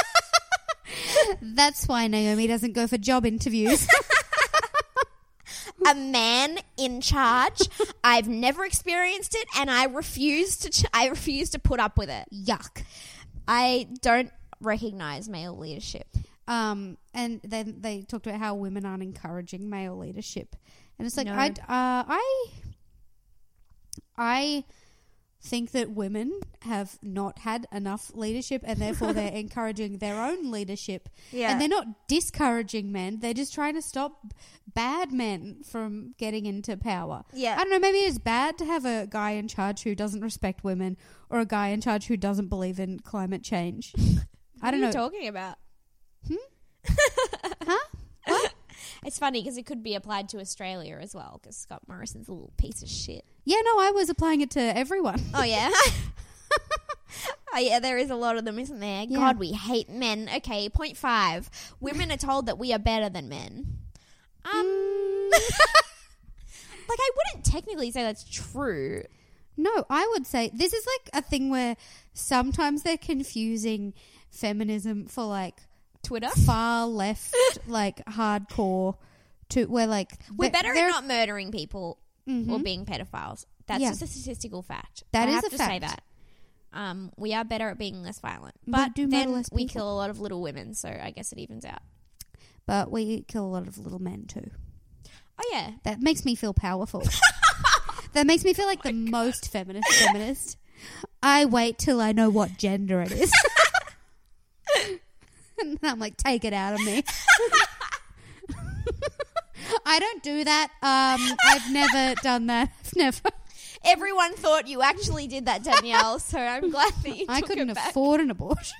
That's why Naomi doesn't go for job interviews. A man in charge. I've never experienced it, and I refuse to put up with it. Yuck. I don't recognize male leadership. And then they talked about how women aren't encouraging male leadership, and it's like No. I think that women have not had enough leadership and therefore they're encouraging their own leadership. Yeah. And they're not discouraging men. They're just trying to stop bad men from getting into power. Yeah. I don't know, maybe it's bad to have a guy in charge who doesn't respect women or a guy in charge who doesn't believe in climate change. I don't know. What are you talking about? Huh? What? It's funny because it could be applied to Australia as well because Scott Morrison's a little piece of shit. Yeah, no, I was applying it to everyone. Oh, yeah? Oh, yeah, there is a lot of them, isn't there? Yeah. God, we hate men. Okay, point 5. Women are told that we are better than men. Like, I wouldn't technically say that's true. No, I would say this is like a thing where sometimes they're confusing feminism for like Twitter? far left, like hardcore to where like We're better they're- at not murdering people or being pedophiles. That's Yeah. just a statistical fact. That I is have a to fact. say that. We are better at being less violent. We But do murder then less we people. kill a lot of little women, so I guess it evens out. But we kill a lot of little men too. Oh, yeah. That makes me feel powerful. That makes me feel like the most feminist. I wait till I know what gender it is. And I'm like, take it out of me. I don't do that. I've never done that. I've never. Everyone thought you actually did that, Danielle, so I'm glad that you I took couldn't it back. afford an abortion.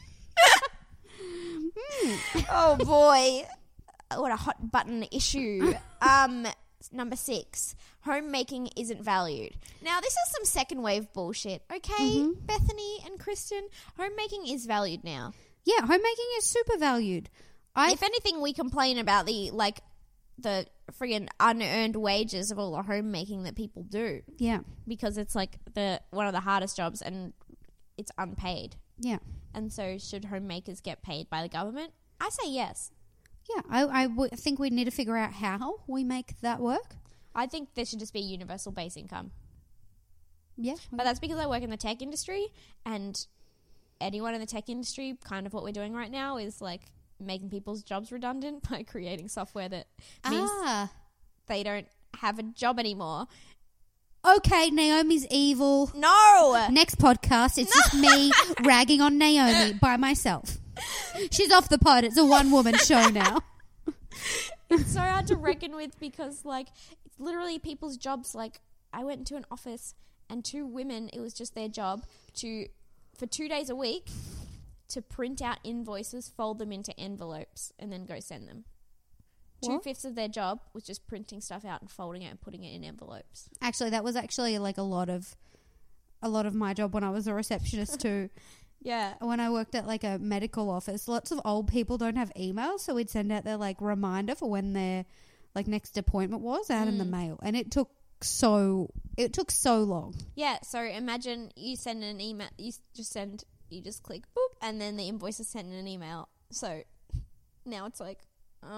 Oh, boy. What a hot button issue. Number 6, homemaking isn't valued. Now, this is some second wave bullshit, okay? Bethany and Kristen, homemaking is valued now. Yeah, homemaking is super valued. If anything, we complain about the friggin' unearned wages of all the homemaking that people do. Yeah. Because it's like one of the hardest jobs and it's unpaid. Yeah. And so should homemakers get paid by the government? I say yes. Yeah, I think we need to figure out how we make that work. I think there should just be universal base income. Yeah. But that's because I work in the tech industry, and anyone in the tech industry, kind of what we're doing right now is like making people's jobs redundant by creating software that means they don't have a job anymore. Okay, Naomi's evil. No! Next podcast, it's just me ragging on Naomi by myself. She's off the pod. It's a one-woman show now. It's so hard to reckon with because, like, it's literally people's jobs. Like, I went into an office and 2 women, it was just their job for 2 days a week, to print out invoices, fold them into envelopes, and then go send them. What? 2/5 of their job was just printing stuff out and folding it and putting it in envelopes. Actually, that was actually like a lot of my job when I was a receptionist too. Yeah. When I worked at like a medical office, lots of old people don't have email, so we'd send out their like reminder for when their like next appointment was out in the mail, and it took so long. Yeah, so imagine you send an email, you just click boop, and then the invoice is sent in an email. So now it's like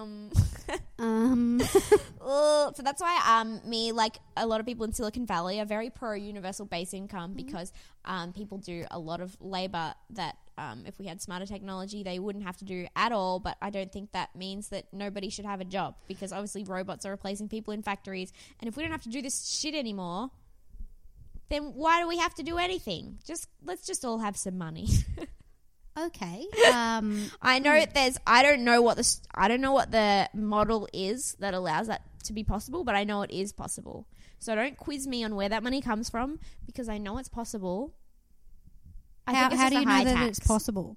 so that's why me, like a lot of people in Silicon Valley, are very pro universal base income because people do a lot of labor that if we had smarter technology they wouldn't have to do at all. But I don't think that means that nobody should have a job, because obviously robots are replacing people in factories, and if we don't have to do this shit anymore, then why do we have to do anything? Let's just all have some money. Okay. I know I don't know what the model is that allows that to be possible, but I know it is possible. So don't quiz me on where that money comes from, because I know it's possible. How do you know that it's possible?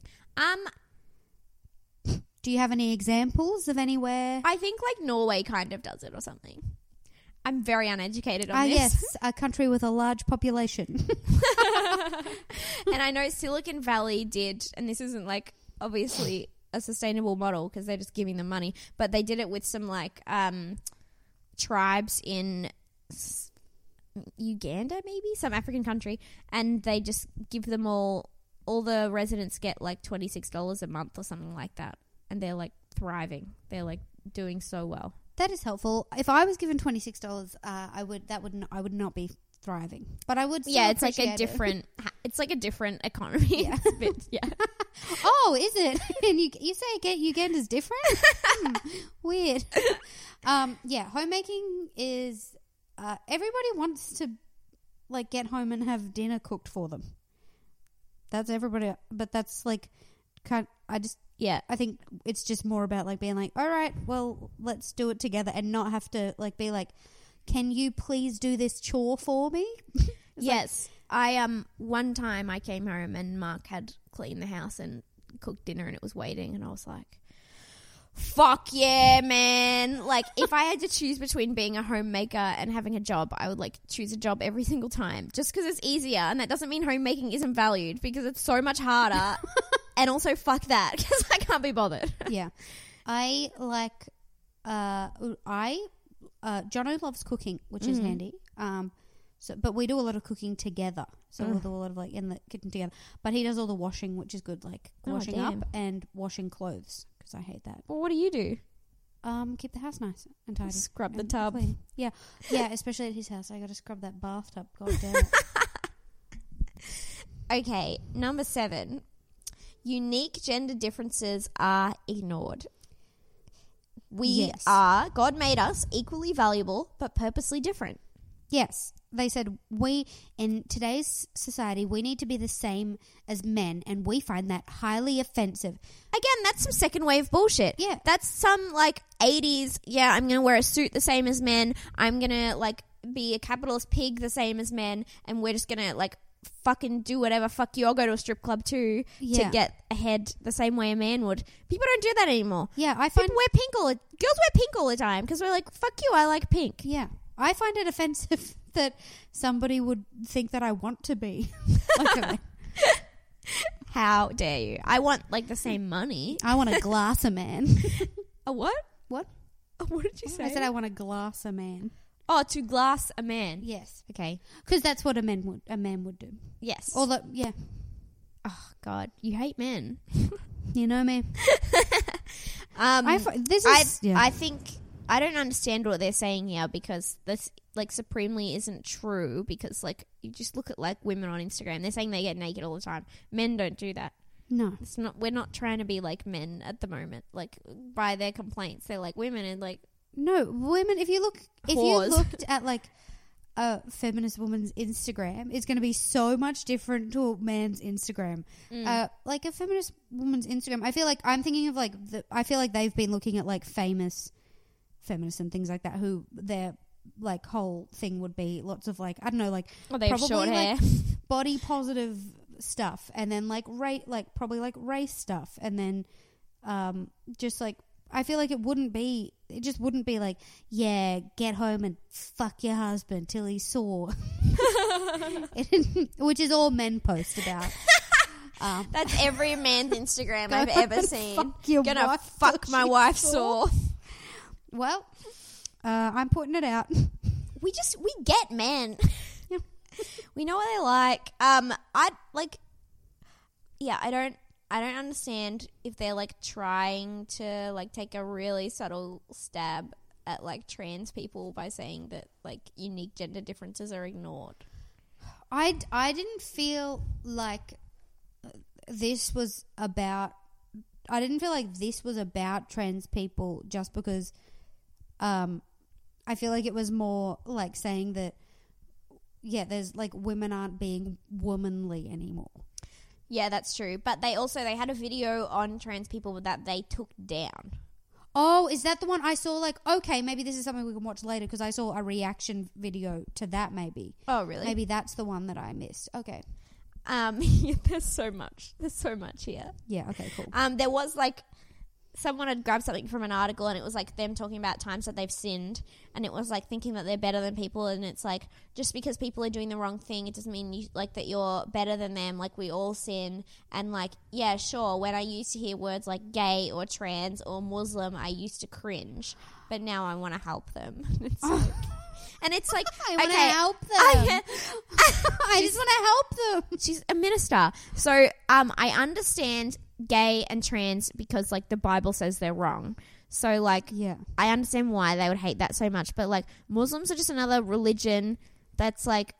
Do you have any examples of anywhere? I think like Norway kind of does it or something. I'm very uneducated on this. Yes, a country with a large population. And I know Silicon Valley did, and this isn't like obviously a sustainable model because they're just giving them money, but they did it with some like tribes in Uganda, maybe some African country, and they just give them all the residents get like $26 a month or something like that, and they're like thriving. They're like doing so well. That is helpful. If I was given $26, I would not be thriving, but I would. Yeah, it's like a different. It's like a different economy. Yeah. Yeah. Oh, is it? And you say Uganda's different? Weird. Yeah, homemaking is. Everybody wants to like get home and have dinner cooked for them. That's everybody, but that's like I think it's just more about like being like, all right, well, let's do it together, and not have to like be like, can you please do this chore for me? Yes. I one time I came home and Mark had cleaned the house and cooked dinner and it was waiting, and I was like, fuck yeah, man. Like, if I had to choose between being a homemaker and having a job, I would like choose a job every single time, just because it's easier. And that doesn't mean homemaking isn't valued, because it's so much harder. And also fuck that, because I can't be bothered. Yeah. I like Jono loves cooking, which is handy. But we do a lot of cooking together. So we'll do a lot of like in the kitchen together. But he does all the washing, which is good, like washing up and washing clothes, because I hate that. Well, what do you do? Keep the house nice and tidy. Scrub the tub. Clean. Yeah. Yeah, especially at his house. I got to scrub that bathtub. God damn it. Okay, number 7. Unique gender differences are ignored. God made us equally valuable, but purposely different. Yes. They said, in today's society, we need to be the same as men, and we find that highly offensive. Again, that's some second wave bullshit. Yeah. That's some like 80s, I'm going to wear a suit the same as men. I'm going to like be a capitalist pig the same as men, and we're just going to like fucking do whatever, fuck you, I'll go to a strip club too to get ahead the same way a man would. People don't do that anymore. Yeah, I find... Girls wear pink all the time because we're like, fuck you, I like pink. Yeah. I find it offensive that somebody would think that I want to be like a man. How dare you? I want like the same money. I want a glass a man. A what? What? What did you say? I said I want a glass a man. Oh, to glass a man. Yes. Okay. Because that's what a man would do. Yes. Although, yeah. Oh God, you hate men. You know me. I I think I don't understand what they're saying here because this like supremely isn't true because like you just look at like women on Instagram. They're saying they get naked all the time. Men don't do that. No. It's not. We're not trying to be like men at the moment. Like by their complaints, they're like women and like no women. If you looked at like a feminist woman's Instagram, it's going to be so much different to a man's Instagram. Like a feminist woman's Instagram, I feel like I'm thinking of like I feel like they've been looking at like famous feminists and things like that who their like whole thing would be lots of like I don't know like they have short hair, like, body positive stuff, and then like probably like race stuff, and then just like I feel like it just wouldn't be like, yeah, get home and fuck your husband till he's sore. Which is all men post about. That's every man's Instagram I've ever seen. Gonna fuck my wife sore. Well, I'm putting it out. We get men. Yeah. We know what they like. I don't understand if they're like trying to like take a really subtle stab at like trans people by saying that like unique gender differences are ignored. I didn't feel like this was about trans people just because I feel like it was more like saying that there's like women aren't being womanly anymore. Yeah, that's true. But they had a video on trans people that they took down. Oh, is that the one I saw? Like, okay, maybe this is something we can watch later because I saw a reaction video to that maybe. Oh, really? Maybe that's the one that I missed. Okay. There's so much. There's so much here. Yeah, okay, cool. There was like someone had grabbed something from an article and it was like them talking about times that they've sinned, and it was like thinking that they're better than people, and it's like just because people are doing the wrong thing it doesn't mean you like that you're better than them. Like we all sin, and like yeah, sure, when I used to hear words like gay or trans or Muslim I used to cringe, but now I want to help them. It's like, and it's like I want to help them. I just want to help them. She's a minister, so I understand gay and trans because like the Bible says they're wrong. So like I understand why they would hate that so much, but like Muslims are just another religion that's like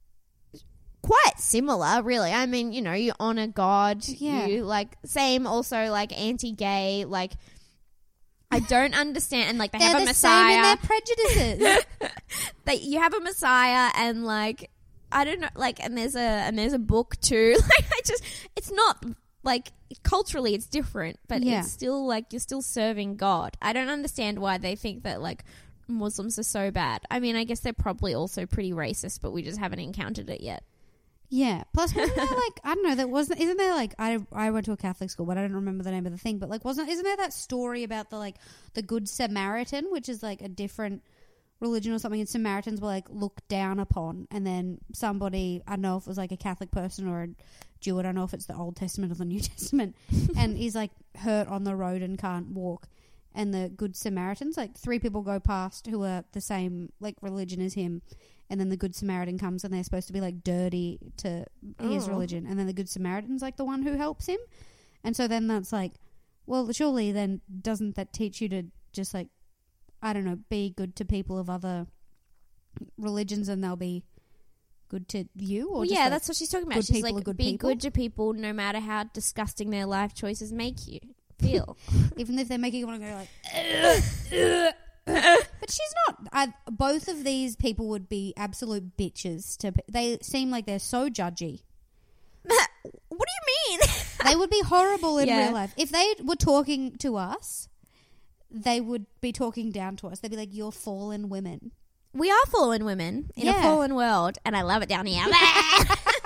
quite similar, really. I mean, you know, you honor God, you like same also like anti-gay, like I don't understand, and like they have a Messiah. Same in their prejudices. You have a Messiah, and like I don't know, like and there's a book too. Like it's not like culturally it's different, but it's still like you're still serving God. I don't understand why they think that like Muslims are so bad. I mean, I guess they're probably also pretty racist, but we just haven't encountered it yet. Yeah. Plus, wasn't there like I don't know, isn't there like I went to a Catholic school, but I don't remember the name of the thing. But like, isn't there that story about the Good Samaritan, which is like a different religion or something, and Samaritans were like looked down upon, and then somebody, I don't know if it was like a Catholic person or a Jew, I don't know if it's the Old Testament or the New Testament, and he's like hurt on the road and can't walk, and the Good Samaritans, like 3 people go past who are the same like religion as him, and then the Good Samaritan comes and they're supposed to be like dirty to his religion, and then the Good Samaritan's like the one who helps him, and so then that's like, well, surely then doesn't that teach you to just like, I don't know, be good to people of other religions and they'll be good to you? Or well, just yeah, like that's what she's talking about. She's like, be good to people no matter how disgusting their life choices make you feel. Even if they're making you want to go like... But she's not. Both of these people would be absolute bitches. They seem like they're so judgy. What do you mean? They would be horrible in real life. If they were talking to us, they would be talking down to us. They'd be like, you're fallen women. We are fallen women in a fallen world, and I love it down here.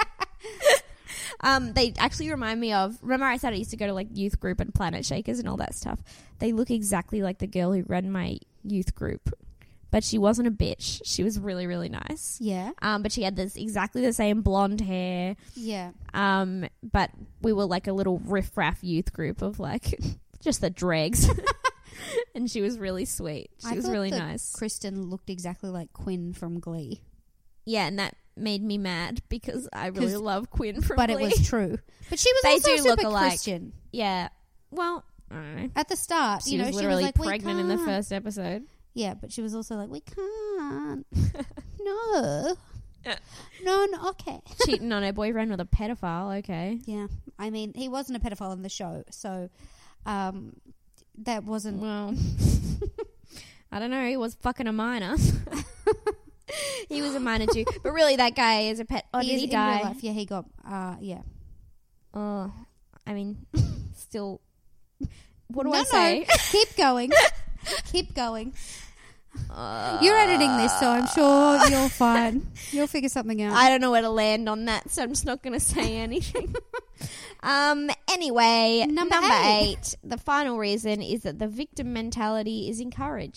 They actually remind me of... Remember I said I used to go to like youth group and Planet Shakers and all that stuff? They look exactly like the girl who ran my youth group. But she wasn't a bitch. She was really, really nice. Yeah. But she had this exactly the same blonde hair. Yeah. But we were like a little riff-raff youth group of like just the dregs. And she was really sweet. She was really nice. Kristen looked exactly like Quinn from Glee. Yeah, and that made me mad because I really love Quinn from But Glee. it was true. But she was They also do super look alike. Christian. Yeah. Well, I don't know. At the start, She was literally like, pregnant in the first episode. Yeah, but she was also like, we can't. No. No, okay. Cheating on her boyfriend with a pedophile, okay. Yeah. I mean, he wasn't a pedophile in the show, so that wasn't... Well, I don't know. He was fucking a minor. He was a minor too. But really, that guy is a pet. Oh, did he die? In real life. Yeah, he got... yeah. Oh, I mean, still... What do I say? No. Keep going. Keep going. You're editing this, so I'm sure you're fine. You'll figure something out. I don't know where to land on that, so I'm just not going to say anything. Anyway, number 8. The final reason is that the victim mentality is encouraged.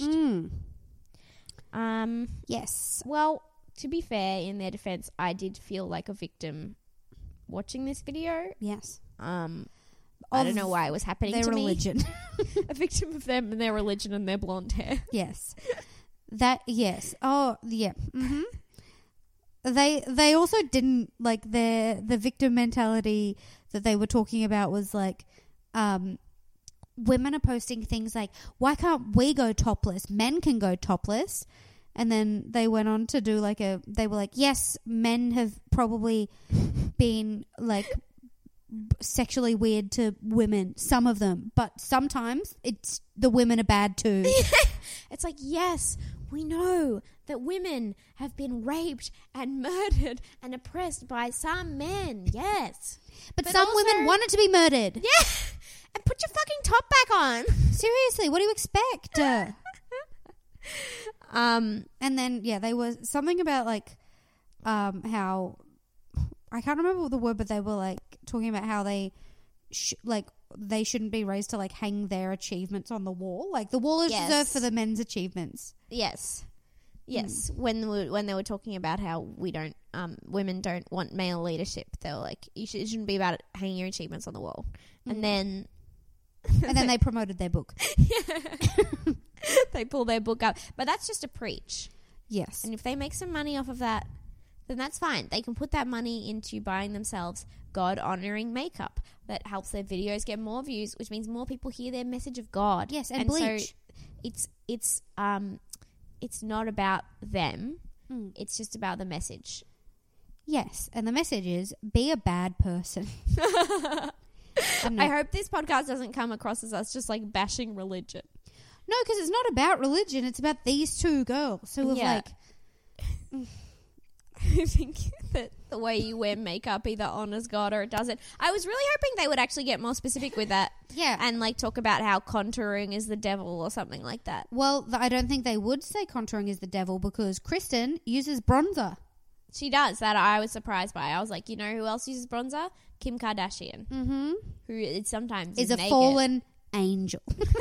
Yes. Well, to be fair, in their defense, I did feel like a victim watching this video. Yes. I don't know why it was happening to their me. religion. A victim of them and their religion and their blonde hair. Yes. Yes. Oh, yeah. Mm-hmm. They also didn't, like, the victim mentality that they were talking about was like, women are posting things like, why can't we go topless? Men can go topless. And then they went on to do like they were like, yes, men have probably been like sexually weird to women, some of them, but sometimes it's the women are bad too. It's like, yes, we know that women have been raped and murdered and oppressed by some men, yes. But some also, women wanted to be murdered. Yeah, and put your fucking top back on. Seriously, what do you expect? And then, yeah, they were something about like how... I can't remember what the word, but they were like talking about how they they shouldn't be raised to like hang their achievements on the wall. Like the wall is reserved for the men's achievements. Yes. When they were talking about how we don't, women don't want male leadership, they were like, it shouldn't be about hanging your achievements on the wall. And then they promoted their book. They pull their book up, but that's just a preach. Yes, and if they make some money off of that, then that's fine. They can put that money into buying themselves God-honoring makeup that helps their videos get more views, which means more people hear their message of God. Yes, and bleach. So it's not about them. It's just about the message. Yes, and the message is be a bad person. I hope this podcast doesn't come across as us just like bashing religion. No, because it's not about religion. It's about these two girls who have like... I think that the way you wear makeup either honors God or it doesn't. I was really hoping they would actually get more specific with that. Yeah. And like talk about how contouring is the devil or something like that. Well, I don't think they would say contouring is the devil because Kristen uses bronzer. She does. That I was surprised by. I was like, you know who else uses bronzer? Kim Kardashian. Mm-hmm. Who sometimes is a naked. Fallen angel.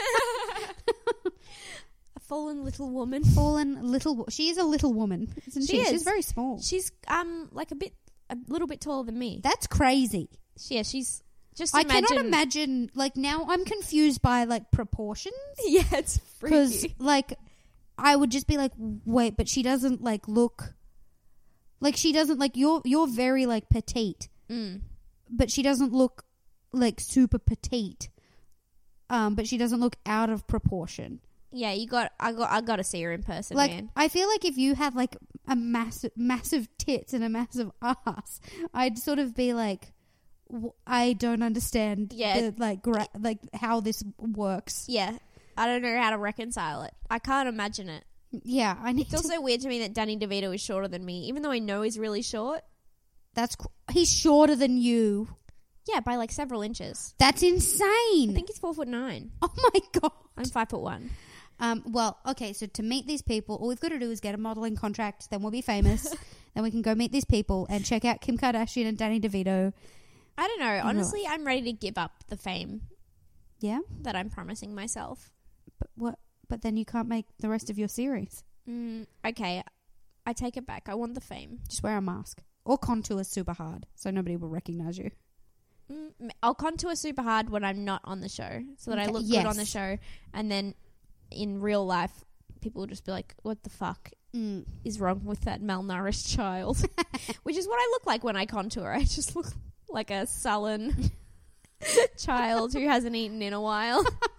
Fallen little woman. She is a little woman, isn't she? She's very small. She's like a little bit taller than me. That's crazy. Yeah, she's just. I cannot imagine. Like now, I'm confused by like proportions. Yeah, it's because freaky. like I would just be like, wait, but she doesn't like look like she doesn't like you're very like petite, but she doesn't look like super petite. But she doesn't look out of proportion. Yeah, I got to see her in person, like, man. I feel like if you had like a massive tits and a massive ass, I'd sort of be like, I don't understand like how this works. Yeah, I don't know how to reconcile it. I can't imagine it. Yeah, It's also weird to me that Danny DeVito is shorter than me, even though I know he's really short. He's shorter than you. Yeah, by like several inches. That's insane. I think he's 4'9". Oh my god, I'm 5'1". Well, okay, so to meet these people, all we've got to do is get a modelling contract, then we'll be famous. then we can go meet these people and check out Kim Kardashian and Danny DeVito. I don't know. Honestly, I'm ready to give up the fame Yeah? that I'm promising myself. But what? But then you can't make the rest of your series. Okay, I take it back. I want the fame. Just wear a mask. Or contour super hard so nobody will recognize you. I'll contour super hard when I'm not on the show so that I look good on the show. And then in real life, people will just be like, what the fuck is wrong with that malnourished child? Which is what I look like when I contour. I just look like a sullen child who hasn't eaten in a while.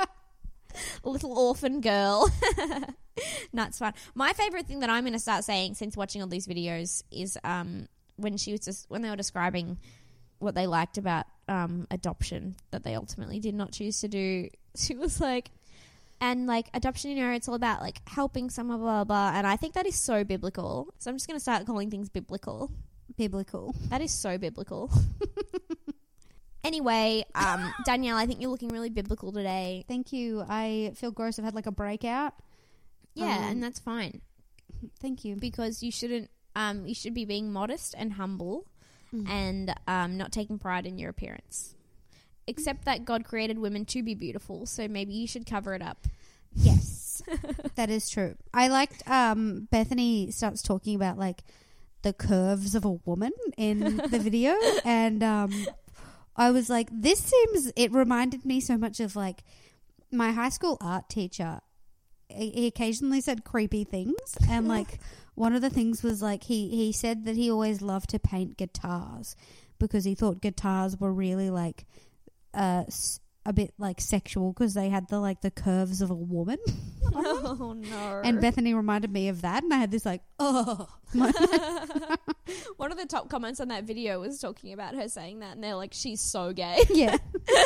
A little orphan girl. That's fun. My favorite thing that I'm going to start saying since watching all these videos is when they were describing what they liked about adoption that they ultimately did not choose to do. She was like, and like adoption, you know, it's all about like helping someone, blah, blah, blah. And I think that is so biblical. So I'm just going to start calling things biblical. Biblical. That is so biblical. Anyway, Danielle, I think you're looking really biblical today. Thank you. I feel gross. I've had like a breakout. Yeah, and that's fine. Thank you. Because you shouldn't, you should be being modest and humble and not taking pride in your appearance. Except that God created women to be beautiful, so maybe you should cover it up. Yes, that is true. I liked Bethany starts talking about like the curves of a woman in the video, and I was like, it reminded me so much of like my high school art teacher. He occasionally said creepy things, and like one of the things was like he said that he always loved to paint guitars because he thought guitars were really like a bit like sexual because they had the curves of a woman. Oh no. And Bethany reminded me of that, and I had this like, oh. One of the top comments on that video was talking about her saying that, and they're like, she's so gay. Yeah.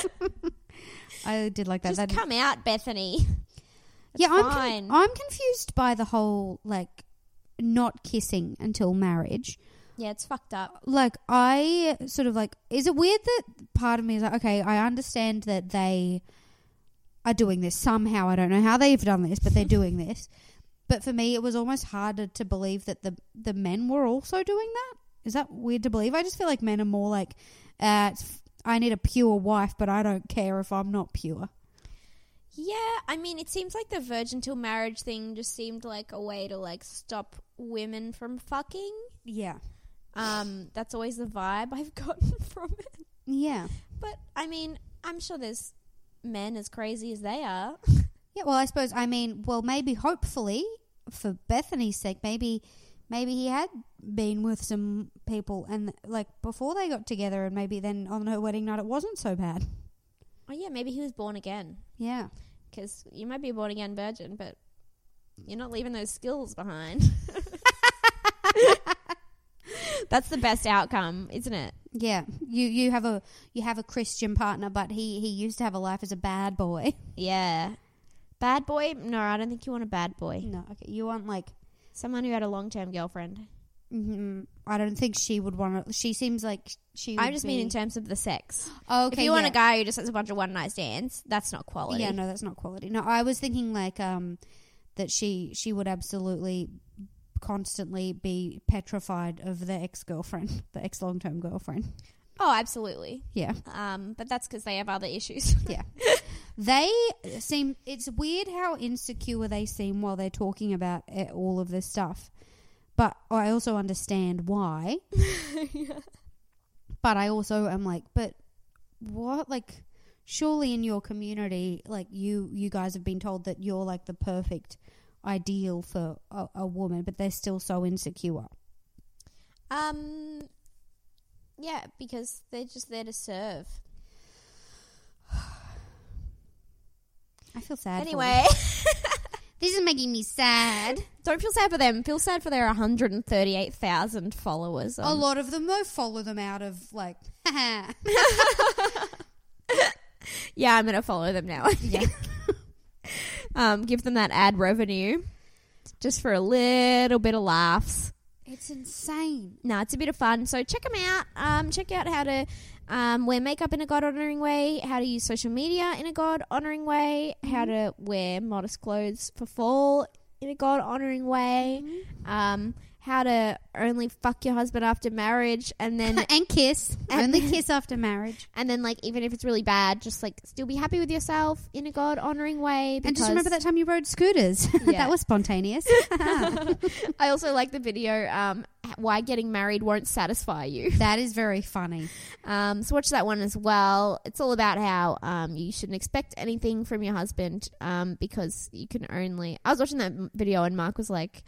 I did like that. Just come out, Bethany. It's yeah, fine. I'm confused by the whole like not kissing until marriage. Yeah, it's fucked up. Like, I sort of like, is it weird that part of me is like, okay, I understand that they are doing this somehow. I don't know how they've done this, but they're doing this. But for me, it was almost harder to believe that the men were also doing that. Is that weird to believe? I just feel like men are more like, I need a pure wife, but I don't care if I'm not pure. Yeah, I mean, it seems like the virgin till marriage thing just seemed like a way to like stop women from fucking. Yeah. That's always the vibe I've gotten from it. Yeah. But, I mean, I'm sure there's men as crazy as they are. Yeah, well, I suppose, maybe hopefully, for Bethany's sake, maybe he had been with some people and, like, before they got together, and maybe then on her wedding night it wasn't so bad. Oh, yeah, maybe he was born again. Yeah. Because you might be a born again virgin, but you're not leaving those skills behind. That's the best outcome, isn't it? Yeah. You have a Christian partner, but he used to have a life as a bad boy. Yeah. Bad boy? No, I don't think you want a bad boy. No, okay. You want like someone who had a long-term girlfriend. Mm-hmm. I don't think she would want to. She seems like she would I just mean in terms of the sex. Oh, okay. If you want a guy who just has a bunch of one-night stands, that's not quality. Yeah, no, that's not quality. No, I was thinking like that she would absolutely constantly be petrified of the ex-girlfriend, the ex-long-term girlfriend. Oh, absolutely. Yeah. But that's because they have other issues. Yeah. It's weird how insecure they seem while they're talking about all of this stuff. But I also understand why. Yeah. But I also am like, but what? Like, surely in your community, like you guys have been told that you're like the perfect ideal for a woman, but they're still so insecure. Yeah, because they're just there to serve. I feel sad. Anyway. This is making me sad. Don't feel sad for them. Feel sad for their 138,000 followers. A lot of them, though, follow them out of, like, Yeah, I'm going to follow them now. Yeah. Give them that ad revenue just for a little bit of laughs. It's insane. No, it's a bit of fun. So check them out. Check out how to wear makeup in a God-honouring way, how to use social media in a God-honouring way, how to wear modest clothes for fall in a God-honouring way, how to only fuck your husband after marriage, and then and kiss. Only kiss after marriage. and then like even if it's really bad, just like still be happy with yourself in a God honoring way. And just remember that time you rode scooters. Yeah. That was spontaneous. I also like the video. Why getting married won't satisfy you. That is very funny. So watch that one as well. It's all about how you shouldn't expect anything from your husband because you can only... I was watching that video and Mark was like,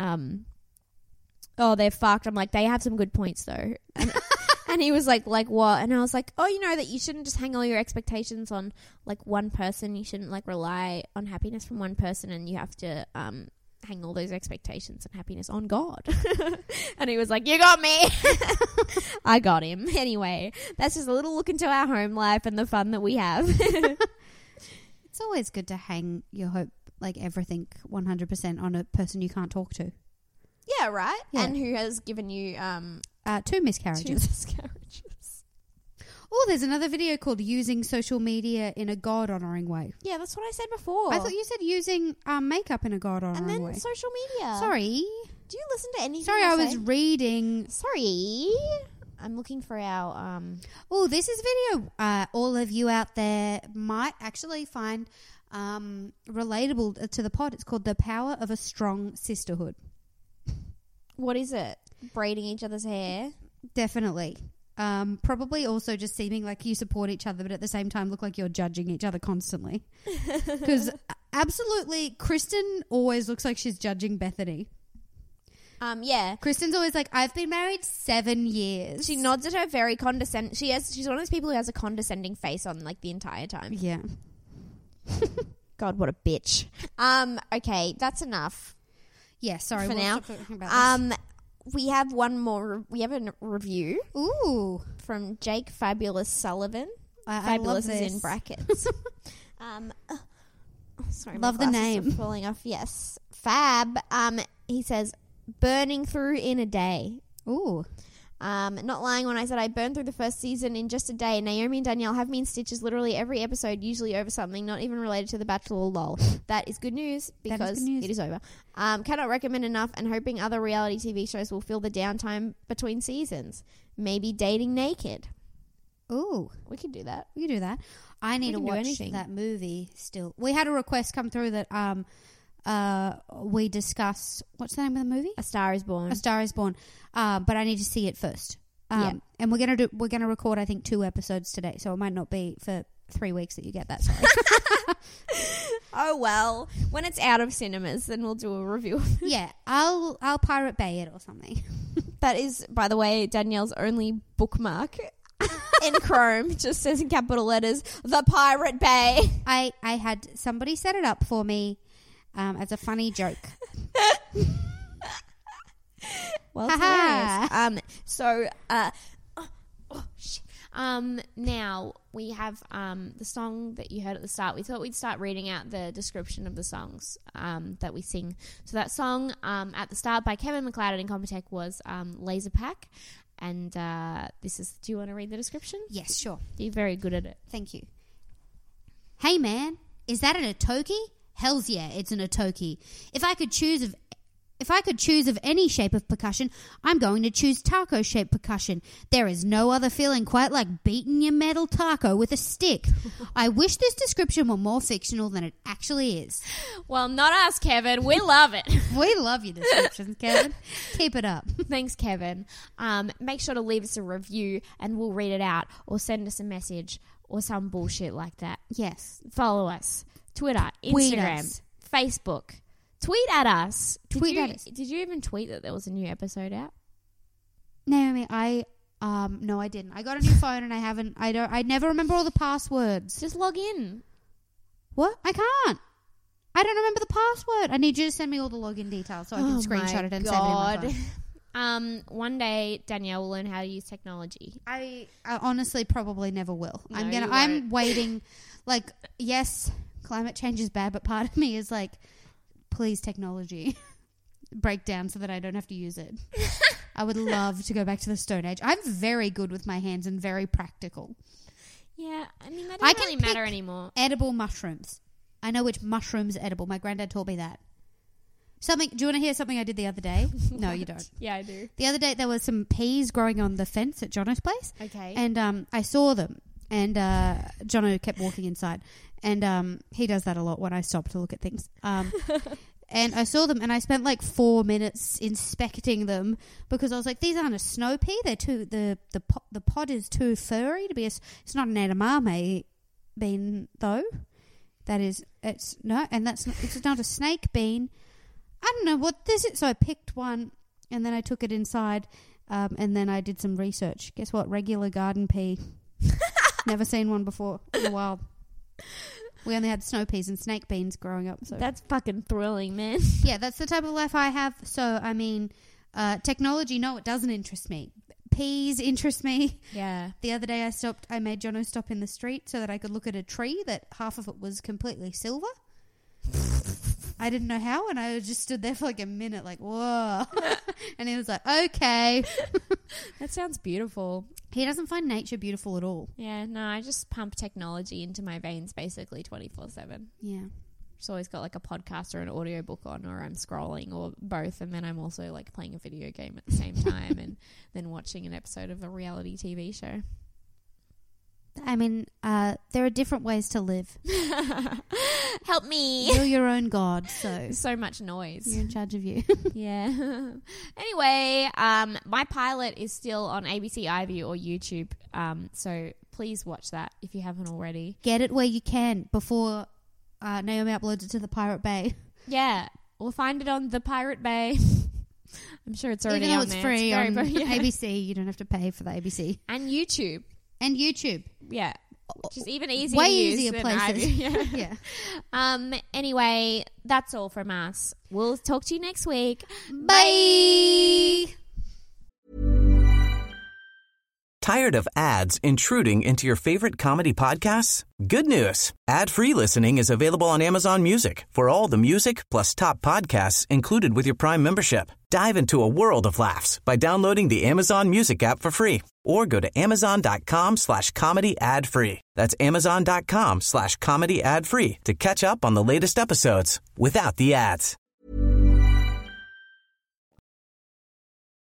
oh, they're fucked. I'm like, they have some good points though. And he was like what? And I was like, oh, you know that you shouldn't just hang all your expectations on like one person. You shouldn't like rely on happiness from one person, and you have to hang all those expectations and happiness on God. And he was like, you got me. I got him. Anyway, that's just a little look into our home life and the fun that we have. It's always good to hang your hope, like everything, 100% on a person you can't talk to. Yeah, right? Yeah. And who has given you 2 miscarriages. 2 miscarriages. Oh, there's another video called Using Social Media in a God-honouring Way. Yeah, that's what I said before. I thought you said using makeup in a God-honouring way. And then social media. Sorry. Do you listen to anything Sorry, I was reading... Sorry. I'm looking for our... Oh, this is a video all of you out there might actually find relatable to the pod. It's called The Power of a Strong Sisterhood. What is it? Braiding each other's hair? Definitely. Probably also just seeming like you support each other, but at the same time look like you're judging each other constantly. Because absolutely, Kristen always looks like she's judging Bethany. Yeah. Kristen's always like, I've been married 7 years. She nods at her very condescending. She's one of those people who has a condescending face on like the entire time. Yeah. God, what a bitch. Okay, that's enough. Yeah, sorry. For we'll now. stop talking about this. We have one more. We have a review. Ooh. From Jake Fabulous Sullivan. I love Fabulous this. is in brackets. Sorry, Love my the glasses are name. falling off. Yes, Fab. He says, burning through in a day. Ooh. Not lying when I said I burned through the first season in just a day. Naomi and Danielle have me in stitches literally every episode, usually over something not even related to The Bachelor or lol. That is good news because good news. it is over. Cannot recommend enough, and hoping other reality TV shows will fill the downtime between seasons. Maybe Dating Naked. Ooh. We could do that. We can do that. I need to can do watch anything. that movie still. We had a request come through that we discuss, what's the name of the movie? A Star is Born. A Star is Born. But I need to see it first. Yeah. And we're gonna record, I think, 2 episodes today, so it might not be for 3 weeks that you get that. Sorry. Oh well, when it's out of cinemas, then we'll do a review. Yeah, I'll Pirate Bay it or something. That is, by the way, Danielle's only bookmark in Chrome. It just says in capital letters, The Pirate Bay. I had somebody set it up for me as a funny joke. Well, it's hilarious. Now we have the song that you heard at the start. We thought we'd start reading out the description of the songs that we sing. So that song at the start by Kevin McLeod and Incompetech was Laser Pack. And this is... Do you want to read the description? Yes, sure. You're very good at it. Thank you. Hey man, is that an Atoki? Hells yeah, it's an Atoki. If I could choose of any shape of percussion, I'm going to choose taco-shaped percussion. There is no other feeling quite like beating your metal taco with a stick. I wish this description were more fictional than it actually is. Well, not us, Kevin. We love it. We love your descriptions, Kevin. Keep it up. Thanks, Kevin. Make sure to leave us a review and we'll read it out, or send us a message or some bullshit like that. Yes. Follow us. Twitter, Tweet Instagram, us. Facebook. Tweet at us. Tweet at us. Did you even tweet that there was a new episode out? Naomi, no, I didn't. I got a new phone and I never remember all the passwords. Just log in. What? I can't. I don't remember the password. I need you to send me all the login details so I can screenshot it and save it in my phone. One day Danielle will learn how to use technology. I honestly probably never will. No, I'm waiting. Like, yes, climate change is bad, but part of me is like, please, technology, break down so that I don't have to use it. I would love to go back to the Stone Age. I'm very good with my hands and very practical. Yeah, I mean, that I doesn't really can matter pick anymore. Edible mushrooms. I know which mushrooms are edible. My granddad taught me that. Do you want to hear something I did the other day? No, you don't. Yeah, I do. The other day there was some peas growing on the fence at Jono's place. Okay. And I saw them, and Jono kept walking inside. And he does that a lot when I stop to look at things. And I saw them, and I spent like 4 minutes inspecting them because I was like, these aren't a snow pea. They're too the pod is too furry to be. It's not an edamame bean though. It's not a snake bean. I don't know what this is. So I picked one, and then I took it inside, and then I did some research. Guess what? Regular garden pea. Never seen one before in the wild. We only had snow peas and snake beans growing up. So that's fucking thrilling, man. Yeah, that's the type of life I have. So, I mean, technology, no, it doesn't interest me. Peas interest me. Yeah. The other day I made Jono stop in the street so that I could look at a tree that half of it was completely silver. I didn't know how, and I just stood there for like a minute like, whoa. And he was like, okay. That sounds beautiful. He doesn't find nature beautiful at all. Yeah, no, I just pump technology into my veins basically 24/7. Yeah. Just always got like a podcast or an audiobook on, or I'm scrolling, or both, and then I'm also like playing a video game at the same time and then watching an episode of a reality TV show. I mean, there are different ways to live. Help me. You're your own god, so much noise. You're in charge of you. Yeah. Anyway, my pilot is still on ABC iView or YouTube, so please watch that if you haven't already. Get it where you can before Naomi uploads it to the Pirate Bay. Yeah, we'll find it on the Pirate Bay. I'm sure it's already Even though on it's there. free on yeah. ABC, you don't have to pay for the ABC. And YouTube. And YouTube. Yeah. Which is even easier Way to use easier than places. iView. Yeah. Anyway, that's all from us. We'll talk to you next week. Bye. Tired of ads intruding into your favorite comedy podcasts? Good news. Ad-free listening is available on Amazon Music for all the music plus top podcasts included with your Prime membership. Dive into a world of laughs by downloading the Amazon Music app for free or go to amazon.com/comedy ad-free. That's amazon.com/comedy ad-free to catch up on the latest episodes without the ads.